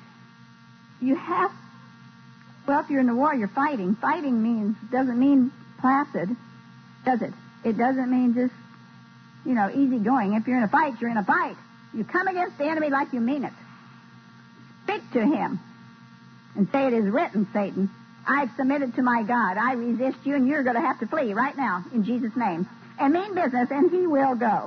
You have Well, if you're in the war, you're fighting. Fighting means, doesn't mean placid, does it? It doesn't mean just, you know, easy going. If you're in a fight, you're in a fight. You come against the enemy like you mean it. Speak to him and say, it is written, Satan, I've submitted to my God. I resist you, and you're going to have to flee right now in Jesus' name. And mean business, and he will go.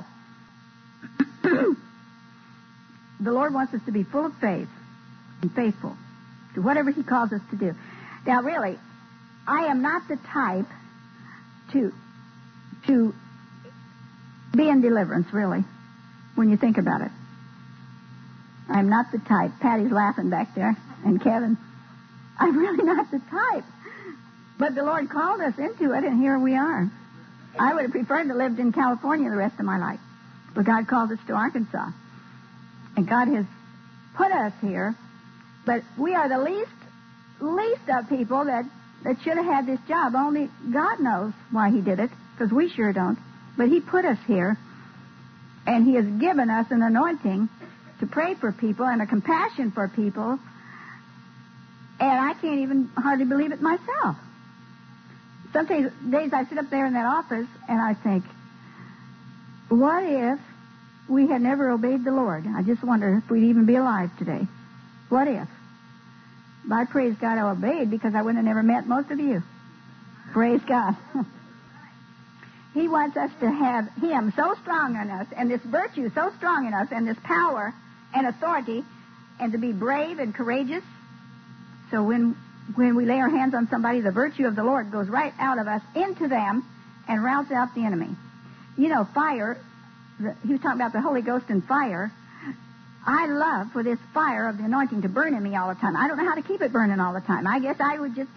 The Lord wants us to be full of faith and faithful to whatever He calls us to do. Now, really, I am not the type to to be in deliverance, really, when you think about it. I'm not the type. Patty's laughing back there, and Kevin. I'm really not the type. But the Lord called us into it, and here we are. I would have preferred to live in California the rest of my life, but God called us to Arkansas. And God has put us here. But we are the least least of people that, that should have had this job. Only God knows why He did it, because we sure don't. But He put us here, and He has given us an anointing to pray for people and a compassion for people. And I can't even hardly believe it myself. Some days, days I sit up there in that office, and I think, what if we had never obeyed the Lord? I just wonder if we'd even be alive today. What if? But I praise God I obeyed, because I wouldn't have never met most of you. Praise God. He wants us to have Him so strong in us, and this virtue so strong in us, and this power and authority, and to be brave and courageous. So when when we lay our hands on somebody, the virtue of the Lord goes right out of us into them and routs out the enemy. You know, fire, the, he was talking about the Holy Ghost and fire. I love for this fire of the anointing to burn in me all the time. I don't know how to keep it burning all the time. I guess I would just go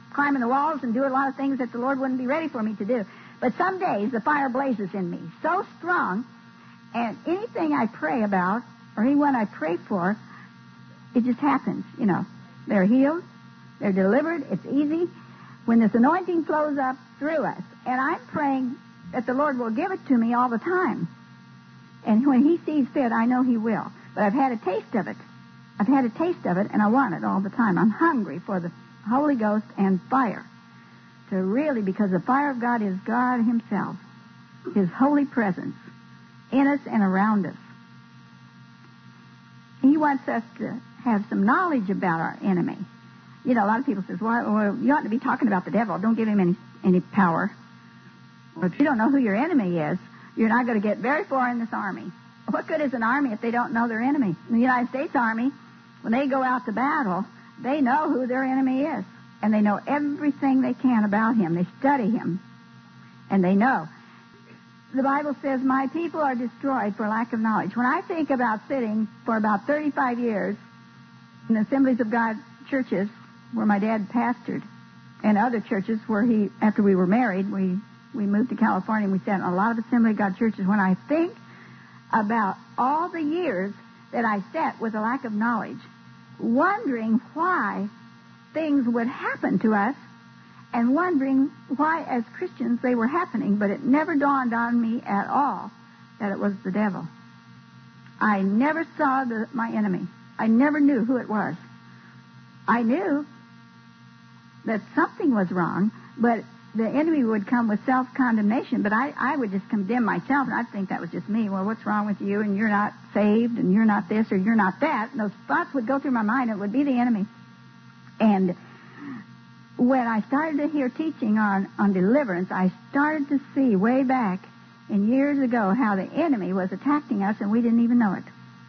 climbing the walls and do a lot of things that the Lord wouldn't be ready for me to do. But some days the fire blazes in me so strong, and anything I pray about or anyone I pray for, it just happens, you know. They're healed. They're delivered. It's easy. When this anointing flows up through us, and I'm praying that the Lord will give it to me all the time. And when He sees fit, I know He will. But I've had a taste of it. I've had a taste of it, and I want it all the time. I'm hungry for the Holy Ghost and fire. To really, because the fire of God is God Himself. His holy presence in us and around us. He wants us to have some knowledge about our enemy. You know, a lot of people says, well, well, you ought to be talking about the devil. Don't give him any, any power. Well, if you don't know who your enemy is, you're not going to get very far in this army. What good is an army if they don't know their enemy? In the United States Army, when they go out to battle, they know who their enemy is. And they know everything they can about him. They study him. And they know. The Bible says, my people are destroyed for lack of knowledge. When I think about sitting for about thirty-five years in the Assemblies of God churches where my dad pastored, and other churches where he, after we were married, we, we moved to California and we sat in a lot of Assembly of God churches. When I think about all the years that I sat with a lack of knowledge, wondering why things would happen to us, and wondering why, as Christians, they were happening, but it never dawned on me at all that it was the devil. I never saw the, my enemy. I never knew who it was. I knew that something was wrong, but the enemy would come with self-condemnation, but I, I would just condemn myself, and I'd think that was just me. Well, what's wrong with you, and you're not saved, and you're not this, or you're not that. And those thoughts would go through my mind, and it would be the enemy. And when I started to hear teaching on, on deliverance, I started to see way back in years ago how the enemy was attacking us, and we didn't even know it.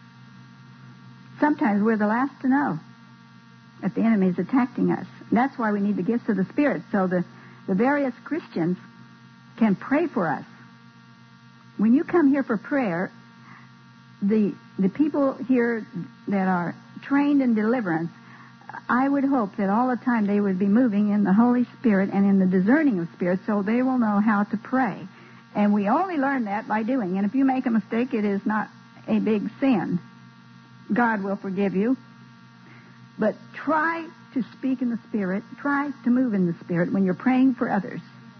Sometimes we're the last to know that the enemy is attacking us. And that's why we need the gifts of the Spirit, so the, the various Christians can pray for us. When you come here for prayer, the the people here that are trained in deliverance, I would hope that all the time they would be moving in the Holy Spirit and in the discerning of spirits, so they will know how to pray. And we only learn that by doing. And if you make a mistake, it is not a big sin. God will forgive you. But try to speak in the Spirit. Try to move in the Spirit when you're praying for others,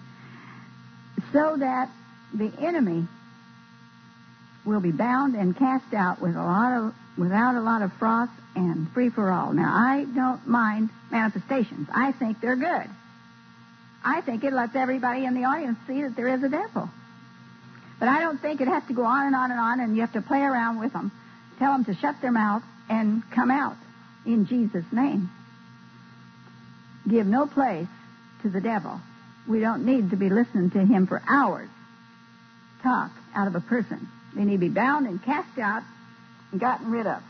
so that the enemy will be bound and cast out with a lot of, without a lot of froth and free for all. Now, I don't mind manifestations. I think they're good. I think it lets everybody in the audience see that there is a devil. But I don't think it has to go on and on and on, and you have to play around with them. Tell them to shut their mouth and come out in Jesus' name. Give no place to the devil. We don't need to be listening to him for hours talk out of a person. They need to be bound and cast out and gotten rid of.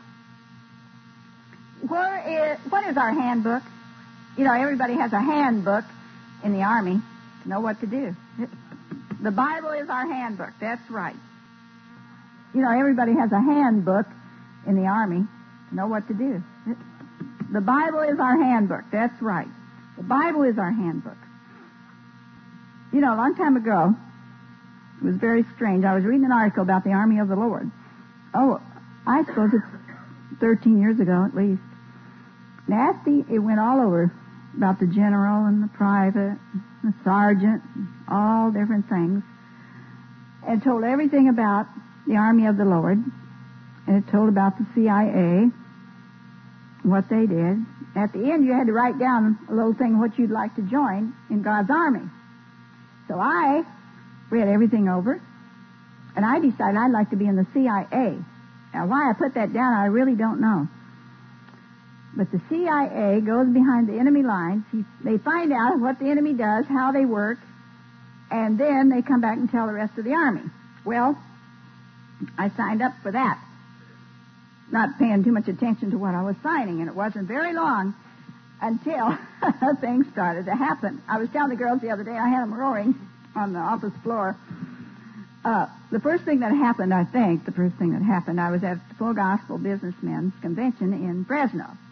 Where is, what is our handbook? You know, everybody has a handbook in the Army to know what to do. The Bible is our handbook. That's right. You know, everybody has a handbook in the Army to know what to do. The Bible is our handbook. That's right. The Bible is our handbook. You know, a long time ago, it was very strange. I was reading an article about the Army of the Lord. Oh, I suppose it's thirteen years ago at least. Nasty, it went all over about the general and the private, the sergeant, all different things. It told everything about the Army of the Lord. And it told about the C I A, what they did. At the end, you had to write down a little thing what you'd like to join in God's Army. So I read everything over, and I decided I'd like to be in the C I A. Now, why I put that down, I really don't know. But the C I A goes behind the enemy lines. He, they find out what the enemy does, how they work, and then they come back and tell the rest of the Army. Well, I signed up for that, not paying too much attention to what I was signing, and it wasn't very long until things started to happen. I was telling the girls the other day, I had them roaring on the office floor. Uh, the first thing that happened, I think, the first thing that happened, I was at the Full Gospel Businessmen's Convention in Fresno.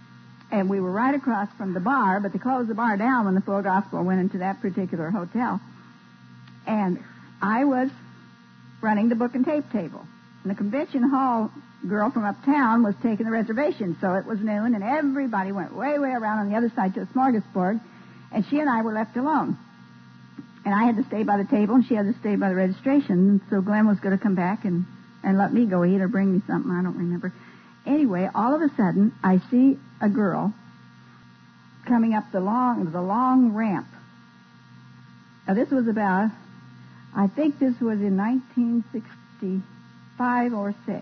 And we were right across from the bar, but they closed the bar down when the Full Gospel went into that particular hotel. And I was running the book and tape table. And the convention hall girl from uptown was taking the reservation, so it was noon, and everybody went way, way around on the other side to a smorgasbord, and she and I were left alone. And I had to stay by the table, and she had to stay by the registration, and so Glenn was going to come back and, and let me go eat or bring me something, I don't remember. Anyway, all of a sudden, I see a girl coming up the long, the long ramp. Now, this was about, I think this was in nineteen sixty-five or six.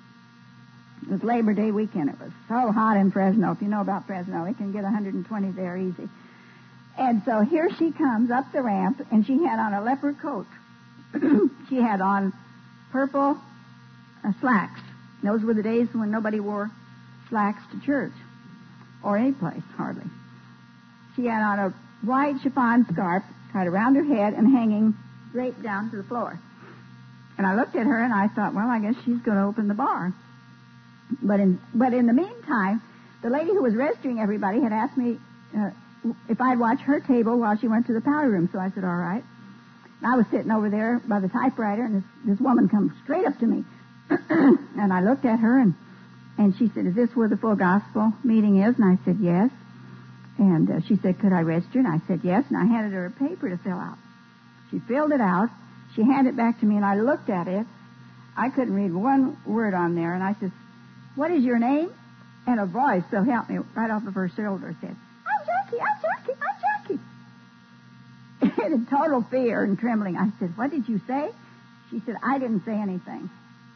It was Labor Day weekend. It was so hot in Fresno. If you know about Fresno, it can get one hundred twenty there easy. And so here she comes up the ramp, and she had on a leopard coat. She had on purple uh, slacks. Those were the days when nobody wore slacks to church, or any place, hardly. She had on a white chiffon scarf tied around her head and hanging straight down to the floor. And I looked at her, and I thought, well, I guess she's going to open the bar. But in but in the meantime, the lady who was registering everybody had asked me uh, if I'd watch her table while she went to the powder room. So I said, all right. And I was sitting over there by the typewriter, and this, this woman comes straight up to me. And I looked at her, and, and she said, is this where the Full Gospel meeting is? And I said, yes. And uh, she said, could I register? And I said, yes. And I handed her a paper to fill out. She filled it out. She handed it back to me, and I looked at it. I couldn't read one word on there. And I said, what is your name? And a voice, so help me, right off of her shoulder said, I'm Jackie, I'm Jackie, I'm Jackie. And in total fear and trembling, I said, what did you say? She said, I didn't say anything.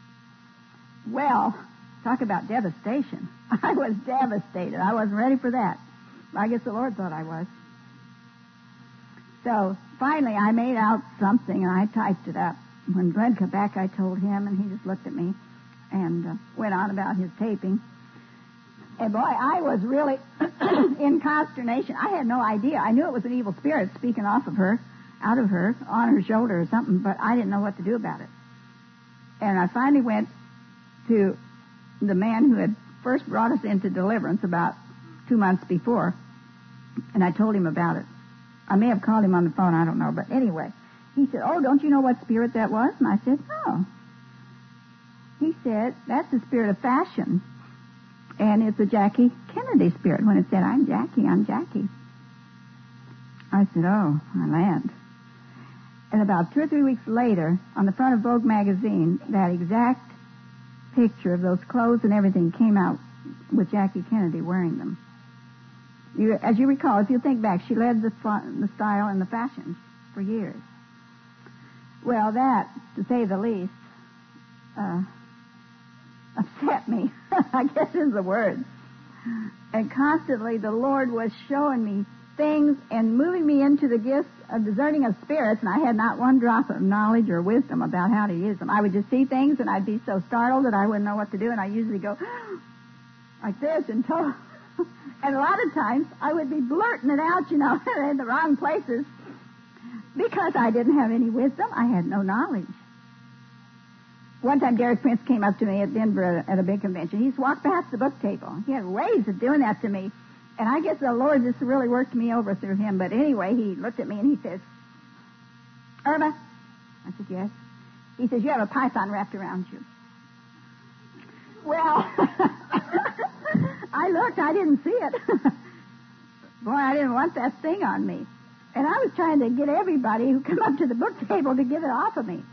Well, talk about devastation. I was devastated. I wasn't ready for that. I guess the Lord thought I was. So finally I made out something, and I typed it up. When Glenn came back, I told him, and he just looked at me and uh, went on about his taping. And boy, I was really in consternation. I had no idea. I knew it was an evil spirit speaking off of her, out of her, on her shoulder or something, but I didn't know what to do about it. And I finally went to the man who had first brought us into deliverance about two months before, and I told him about it. I may have called him on the phone, I don't know, but anyway. He said, oh, don't you know what spirit that was? And I said, no. He said, that's the spirit of fashion, and it's a Jackie Kennedy spirit. When it said, I'm Jackie, I'm Jackie. I said, oh, my land. And about two or three weeks later, on the front of Vogue magazine, that exact picture of those clothes and everything came out with Jackie Kennedy wearing them. You, as you recall, if you think back, she led the, the style and the fashions for years. Well, that, to say the least, uh, upset me, I guess is the word. And constantly the Lord was showing me things and moving me into the gifts of discerning of spirits, and I had not one drop of knowledge or wisdom about how to use them. I would just see things, and I'd be so startled that I wouldn't know what to do, and I usually go like this until... And a lot of times I would be blurting it out, you know, in the wrong places because I didn't have any wisdom. I had no knowledge. One time Derek Prince came up to me at Denver at a big convention. He's walked past the book table. He had ways of doing that to me. And I guess the Lord just really worked me over through him. But anyway, he looked at me and he says, Irma? I said, yes. He says, you have a python wrapped around you. Well... I looked, I didn't see it. Boy, I didn't want that thing on me. And I was trying to get everybody who come up to the book table to get it off of me.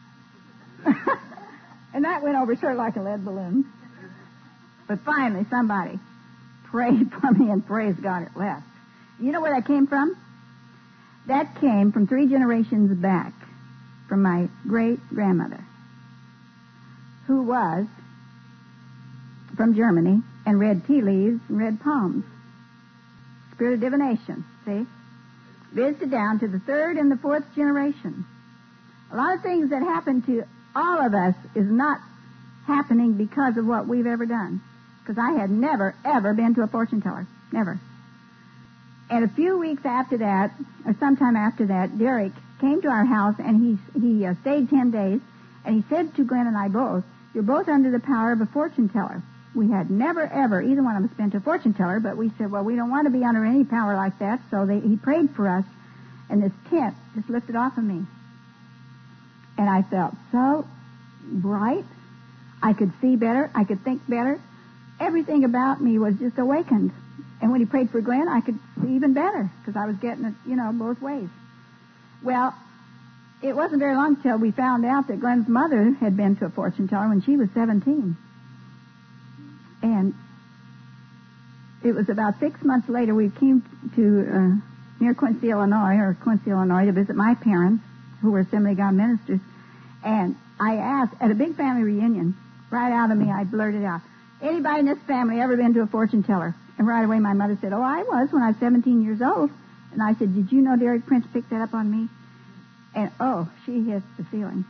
And that went over sort of like a lead balloon. But finally, somebody prayed for me, and praise God, it left. You know where that came from? That came from three generations back, from my great-grandmother, who was from Germany, and read tea leaves and read palms. Spirit of divination, see? Visited down to the third and the fourth generation. A lot of things that happen to all of us is not happening because of what we've ever done. Because I had never, ever been to a fortune teller. Never. And a few weeks after that, or sometime after that, Derek came to our house, and he, he uh, stayed ten days, and he said to Glenn and I both, you're both under the power of a fortune teller. We had never, ever, either one of us been to a fortune teller, but we said, well, we don't want to be under any power like that, so they, he prayed for us, and this tent just lifted off of me. And I felt so bright. I could see better. I could think better. Everything about me was just awakened. And when he prayed for Glenn, I could see even better, because I was getting it, you know, both ways. Well, it wasn't very long till we found out that Glenn's mother had been to a fortune teller when she was seventeen. And it was about six months later we came to uh, near Quincy, Illinois, or Quincy, Illinois, to visit my parents, who were Assembly of God ministers. And I asked, at a big family reunion, right out of me, I blurted out, anybody in this family ever been to a fortune teller? And right away my mother said, oh, I was when I was seventeen years old. And I said, did you know Derek Prince picked that up on me? And, oh, she hit the ceiling.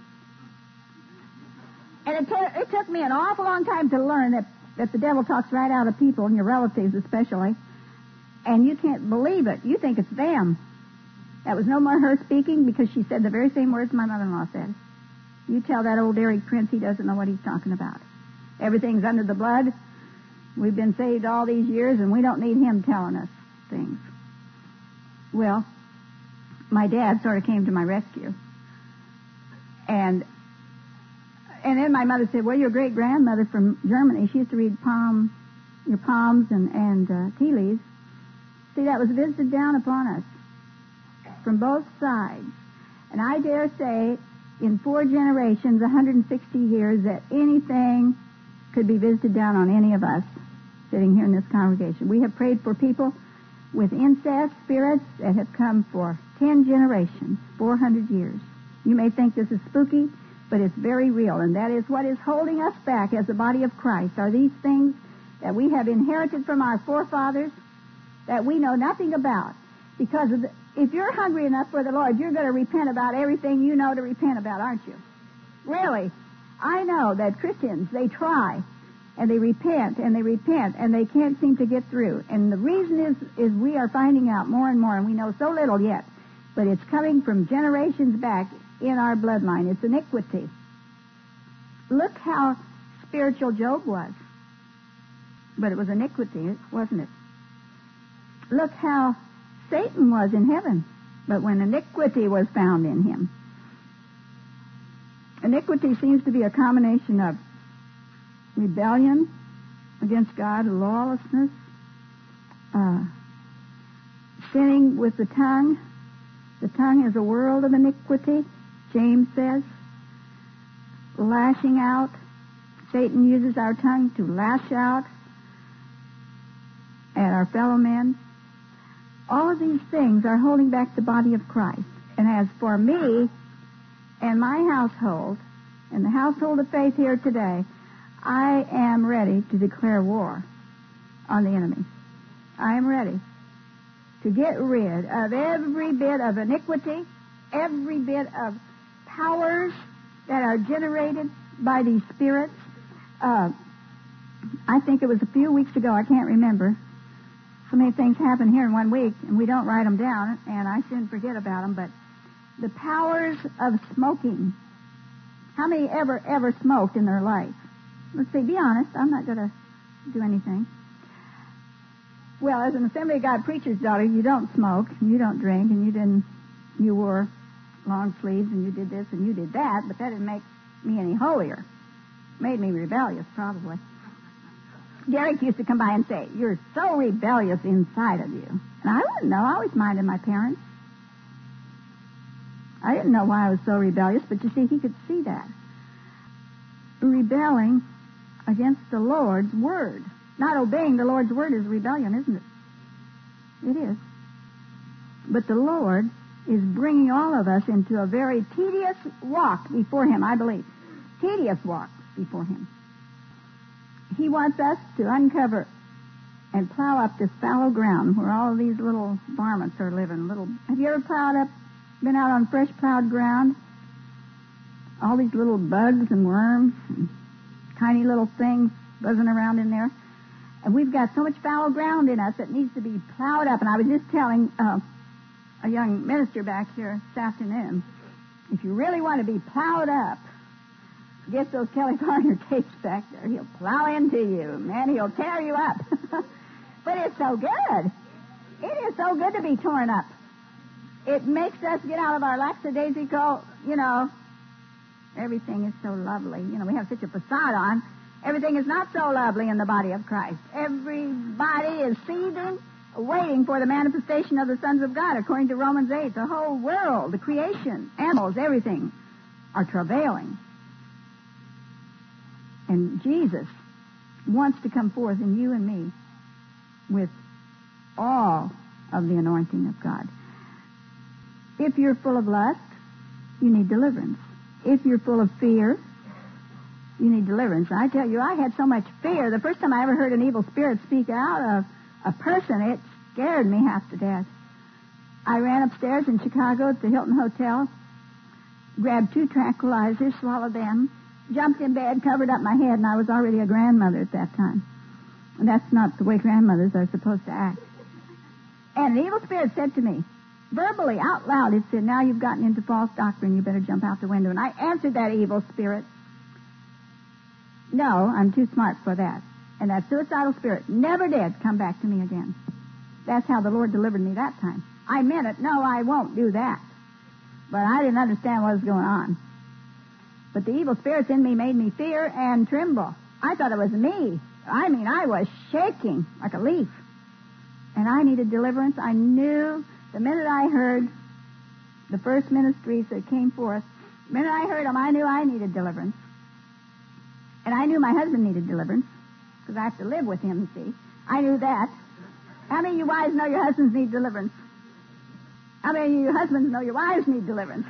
And it, t- it took me an awful long time to learn that, that the devil talks right out of people, and your relatives especially, and you can't believe it. You think it's them. That was no more her speaking, because she said the very same words my mother-in-law said. You tell that old Derek Prince he doesn't know what he's talking about. Everything's under the blood. We've been saved all these years, and we don't need him telling us things. Well, my dad sort of came to my rescue. And and then my mother said, well, your great-grandmother from Germany, she used to read palm, your palms and, and uh, tea leaves. See, that was visited down upon us from both sides. And I dare say, in four generations, one hundred sixty years, that anything could be visited down on any of us sitting here in this congregation. We have prayed for people with incest spirits that have come for ten generations, four hundred years. You may think this is spooky, but it's very real, and that is what is holding us back as the body of Christ, are these things that we have inherited from our forefathers that we know nothing about. Because of the, if you're hungry enough for the Lord, you're going to repent about everything you know to repent about, aren't you? Really. I know that Christians, they try, and they repent, and they repent, and they can't seem to get through. And the reason is, is we are finding out more and more, and we know so little yet, but it's coming from generations back in our bloodline. It's iniquity. Look how spiritual Job was. But it was iniquity, wasn't it? Look how Satan was in heaven, but when iniquity was found in him. Iniquity seems to be a combination of rebellion against God, lawlessness, uh, sinning with the tongue. The tongue is a world of iniquity, James says. Lashing out. Satan uses our tongue to lash out at our fellow men. All of these things are holding back the body of Christ. And as for me and my household, and the household of faith here today, I am ready to declare war on the enemy. I am ready to get rid of every bit of iniquity, every bit of powers that are generated by these spirits. Uh, I think it was a few weeks ago, I can't remember. So many things happen here in one week, and we don't write them down, and I soon forget about them, but the powers of smoking. How many ever, ever smoked in their life? Let's see, be honest. I'm not going to do anything. Well, as an Assembly of God preacher's daughter, you don't smoke, and you don't drink, and you didn't, you wore long sleeves, and you did this, and you did that, but that didn't make me any holier. Made me rebellious, probably. Derek used to come by and say, you're so rebellious inside of you. And I wouldn't know. I always minded my parents. I didn't know why I was so rebellious, but you see, he could see that. Rebelling against the Lord's word. Not obeying the Lord's word is rebellion, isn't it? It is. But the Lord is bringing all of us into a very tedious walk before him, I believe. Tedious walk before him. He wants us to uncover and plow up this fallow ground where all of these little varmints are living. Little. Have you ever plowed up, been out on fresh plowed ground? All these little bugs and worms and tiny little things buzzing around in there. And we've got so much fallow ground in us that needs to be plowed up. And I was just telling uh, a young minister back here this afternoon, if you really want to be plowed up, gets those California tapes back there, he'll plow into you. Man, he'll tear you up. But it's so good. It is so good to be torn up. It makes us get out of our lackadaisical, you know, everything is so lovely. You know, we have such a facade on. Everything is not so lovely in the body of Christ. Everybody is seething, waiting for the manifestation of the sons of God, according to Romans eight. The whole world, the creation, animals, everything are travailing. And Jesus wants to come forth in you and me with all of the anointing of God. If you're full of lust, you need deliverance. If you're full of fear, you need deliverance. And I tell you, I had so much fear. The first time I ever heard an evil spirit speak out of a person, it scared me half to death. I ran upstairs in Chicago at the Hilton Hotel, grabbed two tranquilizers, swallowed them, jumped in bed, covered up my head, and I was already a grandmother at that time. And that's not the way grandmothers are supposed to act. And an evil spirit said to me, verbally, out loud, it said, now you've gotten into false doctrine, you better jump out the window. And I answered that evil spirit, no, I'm too smart for that. And that suicidal spirit never did come back to me again. That's how the Lord delivered me that time. I meant it, no, I won't do that. But I didn't understand what was going on. But the evil spirits in me made me fear and tremble. I thought it was me. I mean, I was shaking like a leaf. And I needed deliverance. I knew the minute I heard the first ministries that came forth, the minute I heard them, I knew I needed deliverance. And I knew my husband needed deliverance, because I have to live with him, you see. I knew that. How many of you wives know your husbands need deliverance? How many of you husbands know your wives need deliverance?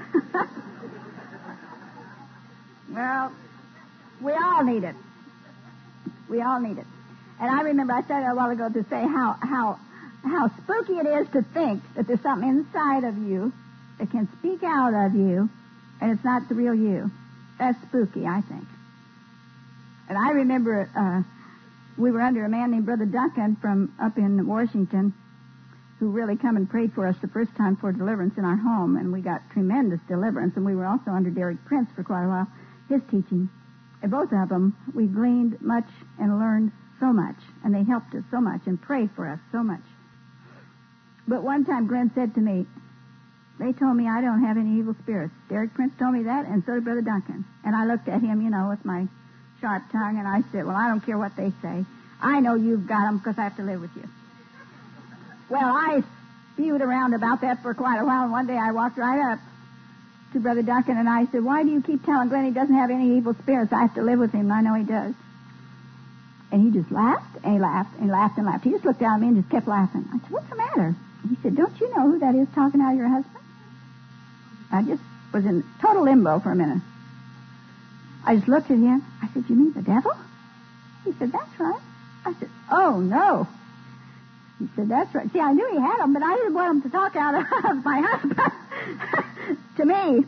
Well, we all need it. We all need it. And I remember I said a while ago to say how how how spooky it is to think that there's something inside of you that can speak out of you, and it's not the real you. That's spooky, I think. And I remember uh, we were under a man named Brother Duncan from up in Washington, who really come and prayed for us the first time for deliverance in our home, and we got tremendous deliverance. And we were also under Derek Prince for quite a while, his teaching. And both of them, we gleaned much and learned so much, and they helped us so much and prayed for us so much. But one time Glenn said to me, they told me I don't have any evil spirits. Derek Prince told me that, and so did Brother Duncan. And I looked at him, you know, with my sharp tongue, and I said, well, I don't care what they say. I know you've got them because I have to live with you. Well, I spewed around about that for quite a while, and one day I walked right up to Brother Duncan, and I said, why do you keep telling Glenn he doesn't have any evil spirits? I have to live with him, and I know he does. And he just laughed, and he laughed, and laughed, and laughed. He just looked down at me and just kept laughing. I said, what's the matter? He said, don't you know who that is talking out of your husband? I just was in total limbo for a minute. I just looked at him. I said, you mean the devil? He said, that's right. I said, oh, no. He said, that's right. See, I knew he had them, but I didn't want him to talk out of my husband to me.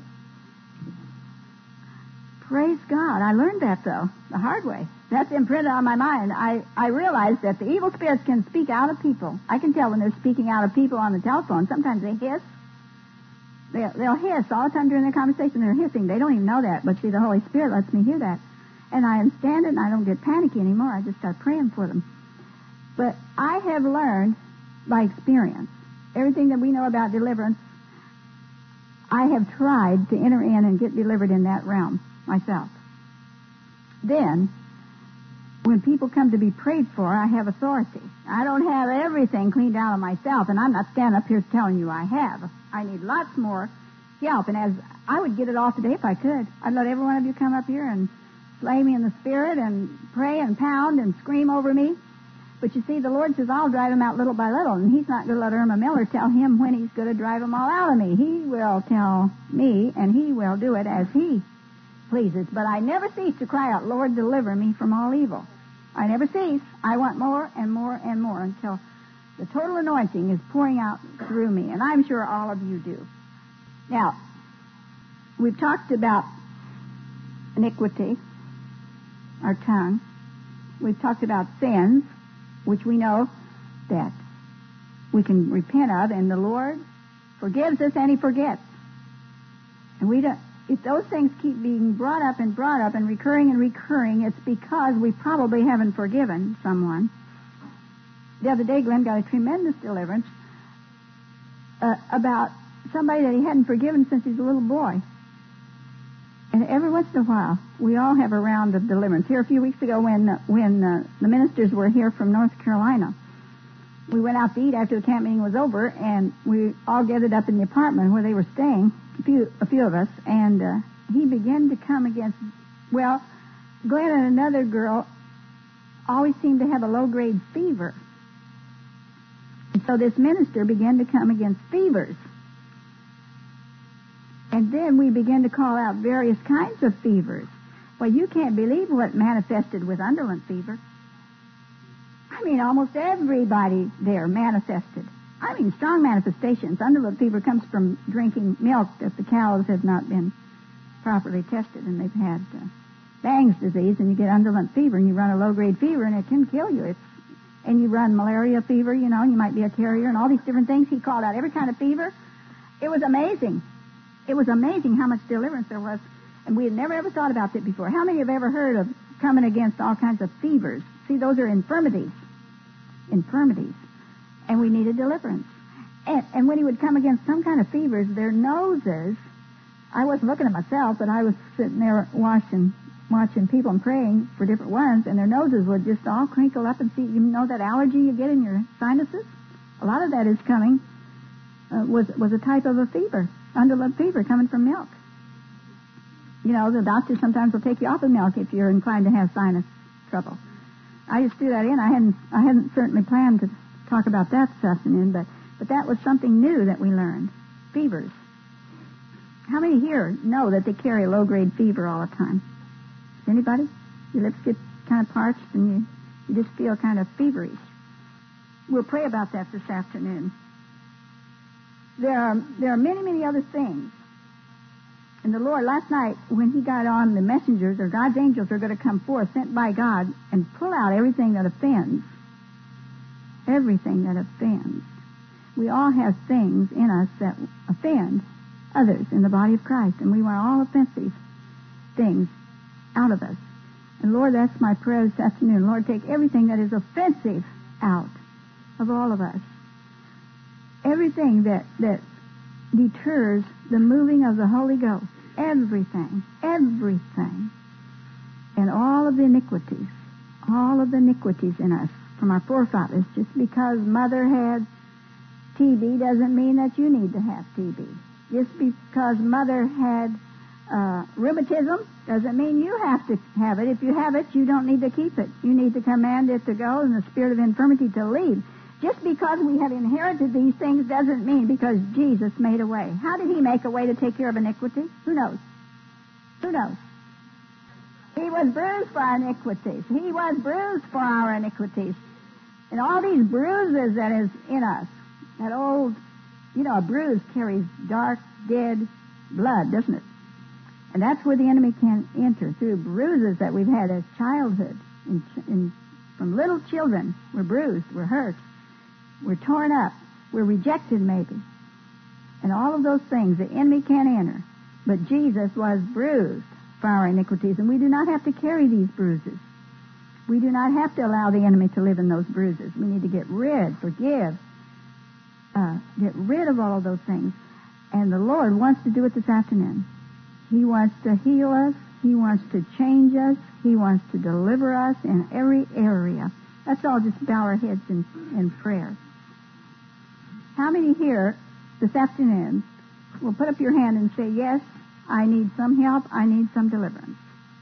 Praise God. I learned that, though, the hard way. That's imprinted on my mind. I, I realized that the evil spirits can speak out of people. I can tell when they're speaking out of people on the telephone. Sometimes they hiss. They'll, they'll hiss all the time during their conversation. They're hissing. They don't even know that, but see, the Holy Spirit lets me hear that. And I understand it, and I don't get panicky anymore. I just start praying for them. But I have learned by experience, everything that we know about deliverance, I have tried to enter in and get delivered in that realm myself. Then, when people come to be prayed for, I have authority. I don't have everything cleaned out of myself, and I'm not standing up here telling you I have. I need lots more help, and as I would get it all today if I could. I'd let every one of you come up here and slay me in the spirit and pray and pound and scream over me. But you see, the Lord says, I'll drive them out little by little, and he's not going to let Irma Miller tell him when he's going to drive them all out of me. He will tell me, and he will do it as he pleases. But I never cease to cry out, Lord, deliver me from all evil. I never cease. I want more and more and more until the total anointing is pouring out through me, and I'm sure all of you do. Now, we've talked about iniquity, our tongue. We've talked about sins, which we know that we can repent of, and the Lord forgives us and he forgets. And we don't, if those things keep being brought up and brought up and recurring and recurring, it's because we probably haven't forgiven someone. The other day, Glenn got a tremendous deliverance uh, about somebody that he hadn't forgiven since he was a little boy. And every once in a while, we all have a round of deliverance. Here a few weeks ago when uh, when uh, the ministers were here from North Carolina, we went out to eat after the camp meeting was over, and we all gathered up in the apartment where they were staying, a few, a few of us, and uh, he began to come against, well, Glenn and another girl always seemed to have a low-grade fever. And so this minister began to come against fevers. And then we began to call out various kinds of fevers. Well, you can't believe what manifested with Underland fever. I mean, almost everybody there manifested. I mean, strong manifestations. Underland fever comes from drinking milk that the cows have not been properly tested, and they've had uh, Bang's disease, and you get Underland fever, and you run a low-grade fever, and it can kill you. It's, and you run malaria fever, you know, and you might be a carrier, and all these different things. He called out every kind of fever. It was amazing. It was amazing how much deliverance there was, and we had never ever thought about that before. How many have ever heard of coming against all kinds of fevers? See, those are infirmities. Infirmities. And we needed deliverance. And, and when he would come against some kind of fevers, their noses, I wasn't looking at myself, but I was sitting there watching, watching people and praying for different ones, and their noses would just all crinkle up and see, you know that allergy you get in your sinuses? A lot of that is coming, uh, was, was a type of a fever. Underland fever coming from milk. You know, the doctor sometimes will take you off of milk if you're inclined to have sinus trouble. I just threw that in. I hadn't, I hadn't certainly planned to talk about that this afternoon, but, but that was something new that we learned. Fevers. How many here know that they carry a low-grade fever all the time? Anybody? Your lips get kind of parched and you, you just feel kind of feverish. We'll pray about that this afternoon. There are there are many, many other things. And the Lord, last night, when he got on, the messengers, or God's angels, are going to come forth, sent by God, and pull out everything that offends. Everything that offends. We all have things in us that offend others in the body of Christ, and we want all offensive things out of us. And Lord, that's my prayer this afternoon. Lord, take everything that is offensive out of all of us. Everything that, that deters the moving of the Holy Ghost. Everything. Everything. And all of the iniquities. All of the iniquities in us from our forefathers. Just because mother had T B doesn't mean that you need to have T B. Just because mother had uh, rheumatism doesn't mean you have to have it. If you have it, you don't need to keep it. You need to command it to go and the spirit of infirmity to leave. Just because we have inherited these things doesn't mean because Jesus made a way. How did he make a way to take care of iniquity? Who knows? Who knows? He was bruised for our iniquities. He was bruised for our iniquities. And all these bruises that is in us, that old, you know, a bruise carries dark, dead blood, doesn't it? And that's where the enemy can enter, through bruises that we've had as childhood. In, in, from little children, we're bruised, we're hurt. We're torn up. We're rejected, maybe. And all of those things, the enemy can't enter. But Jesus was bruised for our iniquities, and we do not have to carry these bruises. We do not have to allow the enemy to live in those bruises. We need to get rid, forgive, uh, get rid of all of those things. And the Lord wants to do it this afternoon. He wants to heal us. He wants to change us. He wants to deliver us in every area. Let's all just bow our heads in, in prayer. How many here this afternoon will put up your hand and say, yes, I need some help, I need some deliverance?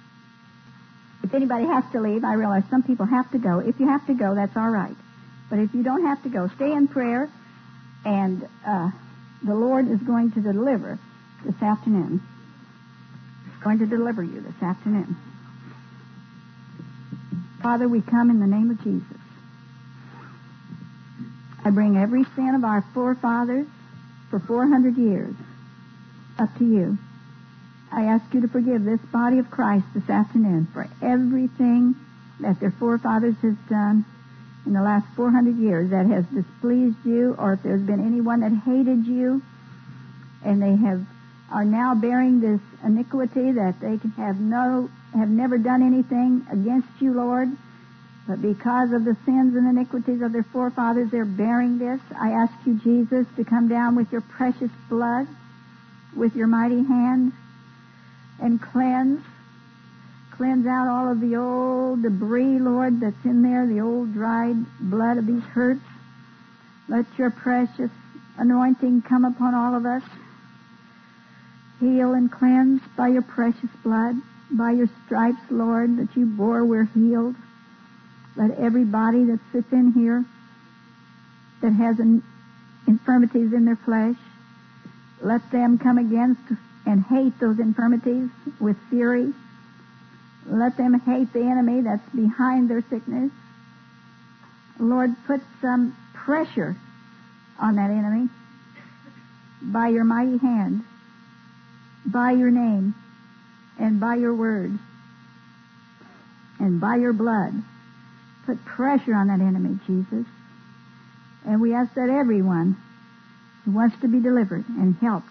If anybody has to leave, I realize some people have to go. If you have to go, that's all right. But if you don't have to go, stay in prayer, and uh, the Lord is going to deliver this afternoon. He's going to deliver you this afternoon. Father, we come in the name of Jesus. I bring every sin of our forefathers for four hundred years up to you. I ask you to forgive this body of Christ this afternoon for everything that their forefathers have done in the last four hundred years that has displeased you, or if there's been anyone that hated you and they have are now bearing this iniquity, that they have no, have never done anything against you, Lord, but because of the sins and iniquities of their forefathers, they're bearing this. I ask you, Jesus, to come down with your precious blood, with your mighty hand, and cleanse. Cleanse out all of the old debris, Lord, that's in there, the old dried blood of these hurts. Let your precious anointing come upon all of us. Heal and cleanse by your precious blood, by your stripes, Lord, that you bore, we're healed. Let everybody that sits in here that has an infirmities in their flesh, let them come against and hate those infirmities with fury. Let them hate the enemy that's behind their sickness. Lord, put some pressure on that enemy by your mighty hand, by your name, and by your word, and by your blood. Put pressure on that enemy, Jesus. And we ask that everyone who wants to be delivered and helped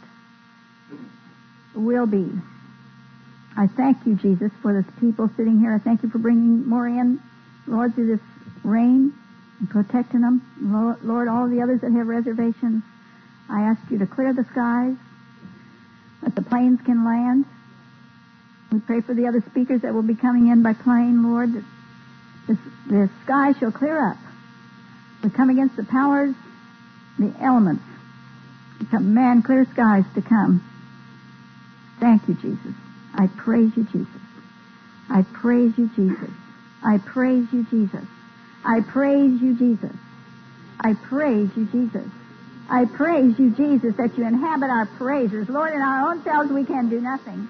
will be. I thank you, Jesus, for this people sitting here. I thank you for bringing more in, Lord, through this rain and protecting them. Lord, Lord, all the others that have reservations, I ask you to clear the skies, that the planes can land. We pray for the other speakers that will be coming in by plane, Lord, that this, the sky shall clear up. We come against the powers, the elements. We command clear skies to come. Thank you, Jesus. I praise you, Jesus. I praise you, Jesus. I praise you, Jesus. I praise you, Jesus. I praise you, Jesus. I praise you, Jesus, that you inhabit our praises. Lord, in our own selves we can do nothing.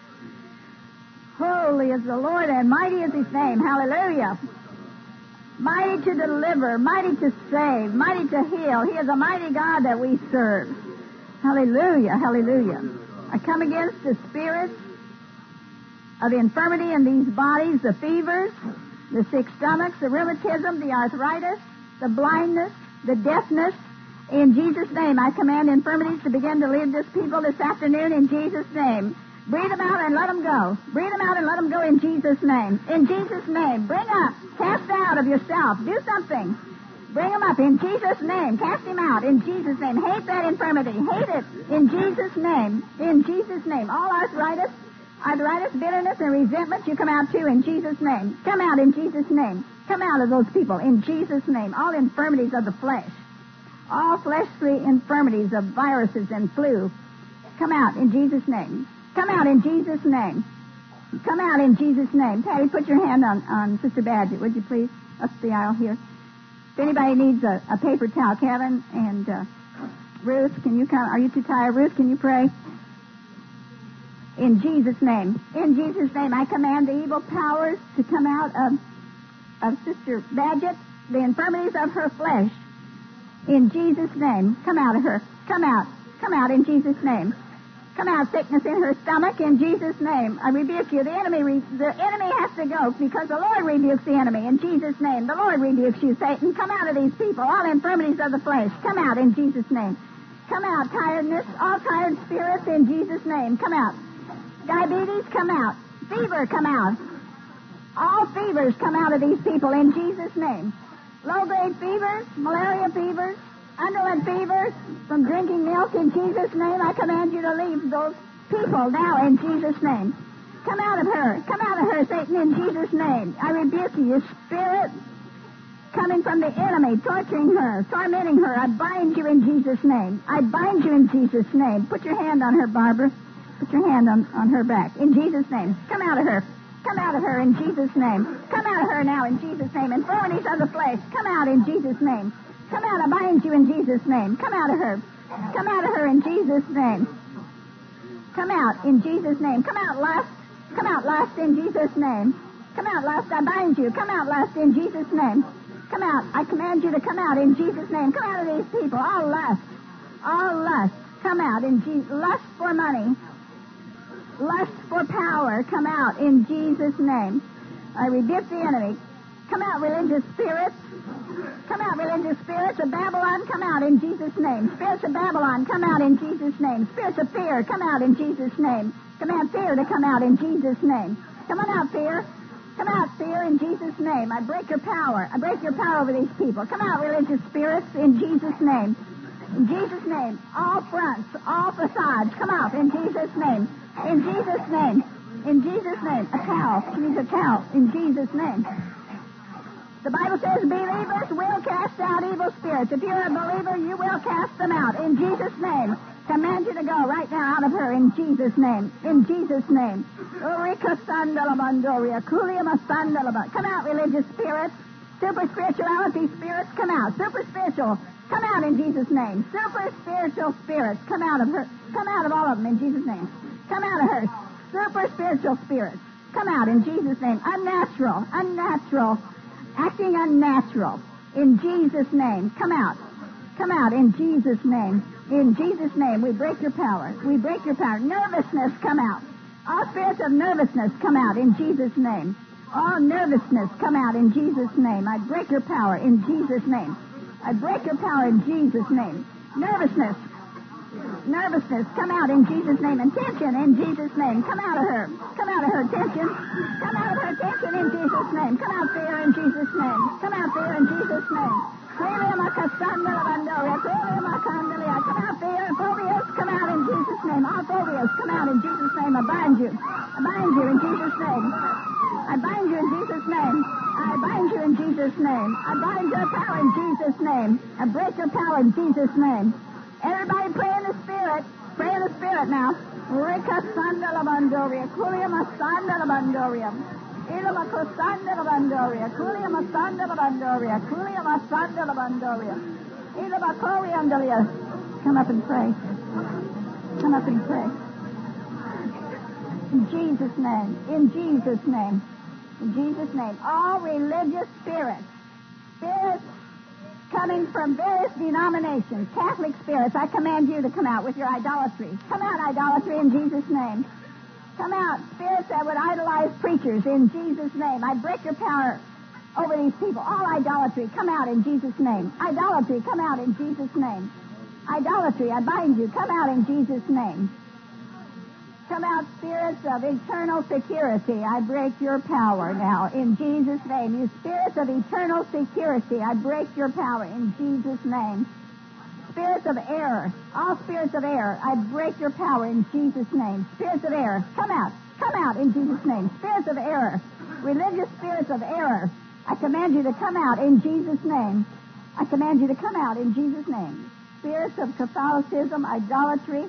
Holy is the Lord, and mighty is his name. Hallelujah. Mighty to deliver, mighty to save, mighty to heal. He is a mighty God that we serve. Hallelujah, hallelujah. I come against the spirits of infirmity in these bodies, the fevers, the sick stomachs, the rheumatism, the arthritis, the blindness, the deafness. In Jesus' name, I command infirmities to begin to leave this people this afternoon in Jesus' name. Breathe them out and let them go. Breathe them out and let them go in Jesus' name. In Jesus' name. Bring up. Cast out of yourself. Do something. Bring them up in Jesus' name. Cast him out in Jesus' name. Hate that infirmity. Hate it in Jesus' name. In Jesus' name. All arthritis, arthritis, bitterness, and resentment, you come out too in Jesus' name. Come out in Jesus' name. Come out of those people in Jesus' name. All infirmities of the flesh. All fleshly infirmities of viruses and flu. Come out in Jesus' name. Come out in Jesus' name. Come out in Jesus' name. Patty, put your hand on, on Sister Badgett, would you please? Up the aisle here. If anybody needs a, a paper towel, Kevin and uh, Ruth, can you come? Are you too tired? Ruth, can you pray? In Jesus' name. In Jesus' name, I command the evil powers to come out of, of Sister Badgett, the infirmities of her flesh. In Jesus' name. Come out of her. Come out. Come out in Jesus' name. Come out, sickness in her stomach, in Jesus' name. I rebuke you. The enemy re- the enemy has to go because the Lord rebukes the enemy in Jesus' name. The Lord rebukes you, Satan. Come out of these people, all infirmities of the flesh. Come out in Jesus' name. Come out, tiredness, all tired spirits in Jesus' name. Come out. Diabetes, come out. Fever, come out. All fevers come out of these people in Jesus' name. Low-grade fevers, malaria fevers, underlet fevers from drinking milk in Jesus' name. I command you to leave those people now in Jesus' name. Come out of her. Come out of her, Satan, in Jesus' name. I rebuke you, you spirit coming from the enemy, torturing her, tormenting her. I bind you in Jesus' name. I bind you in Jesus' name. Put your hand on her, Barbara. Put your hand on, on her back. In Jesus' name. Come out of her. Come out of her in Jesus' name. Come out of her now in Jesus' name. Infirmities of the flesh. Come out in Jesus' name. Come out, I bind you in Jesus' name. Come out of her. Come out of her in Jesus' name. Come out in Jesus' name. Come out lust. Come out lust in Jesus' name. Come out lust, I bind you. Come out lust in Jesus' name. Come out, I command you to come out in Jesus' name. Come out of these people, all lust. All lust. Come out in Jesus' lust for money. Lust for power. Come out in Jesus' name. I rebuke the enemy. Come out, religious spirits. Come out, religious spirits of Babylon. Come out in Jesus' name. Spirits of Babylon, come out in Jesus' name. Spirits of fear, come out in Jesus' name. Command fear to come out in Jesus' name. Come on out, fear. Come out, fear, in Jesus' name. I break your power. I break your power over these people. Come out, religious spirits, in Jesus' name. In Jesus' name. All fronts, all facades, come out in Jesus' name. In Jesus' name. In Jesus' name. A cow. She needs a cow. In Jesus' name. The Bible says believers will cast out evil spirits. If you're a believer, you will cast them out. In Jesus' name. Command you to go right now out of her in Jesus' name. In Jesus' name. Come out, religious spirits. Super spirituality spirits, come out. Super spiritual, come out in Jesus' name. Super spiritual spirits, come out of her. Come out of all of them in Jesus' name. Come out of her. Super spiritual spirits, come out in Jesus' name. Unnatural, unnatural, acting unnatural. In Jesus' name, come out. Come out in Jesus' name. In Jesus' name, we break your power. We break your power. Nervousness, come out. All spirits of nervousness, come out in Jesus' name. All nervousness, come out in Jesus' name. I break your power in Jesus' name. I break your power in Jesus' name. Nervousness, nervousness, come out in Jesus' name. And tension in Jesus' name. Come out of her. Come out of her tension. Come out of her tension in Jesus' name. Come out fear in Jesus' name. Come out fear in Jesus' name. Come out fear. Phobias, come out in Jesus' name. All phobias, come out in Jesus' name. I bind you. I bind you in Jesus' name. I bind you in Jesus' name. I bind you in Jesus' name. I bind your power in Jesus' name. I break your power in Jesus' name. Everybody pray in the Spirit. Pray in the Spirit now. Rika Sandala Bandoria. Kulia Masandala Bandoria. Ilama Kosandala Bandoria. Kulia Masandala Bandoria. Kulia Masandala Bandoria. Ilama Koriandalia. Come up and pray. Come up and pray. In Jesus' name. In Jesus' name. In Jesus' name. All religious spirits. Spirits coming from various denominations. Catholic spirits, I command you to come out with your idolatry. Come out, idolatry, in Jesus' name. Come out, spirits that would idolize preachers, in Jesus' name. I break your power over these people. All idolatry, come out in Jesus' name. Idolatry, come out in Jesus' name. Idolatry, I bind you. Come out in Jesus' name. Come out, spirits of eternal security. I break your power now in Jesus' name. You spirits of eternal security, I break your power in Jesus' name. Spirits of error, all spirits of error, I break your power in Jesus' name. Spirits of error, come out. Come out in Jesus' name. Spirits of error, religious spirits of error, I command you to come out in Jesus' name. I command you to come out in Jesus' name. Spirits of Catholicism, idolatry,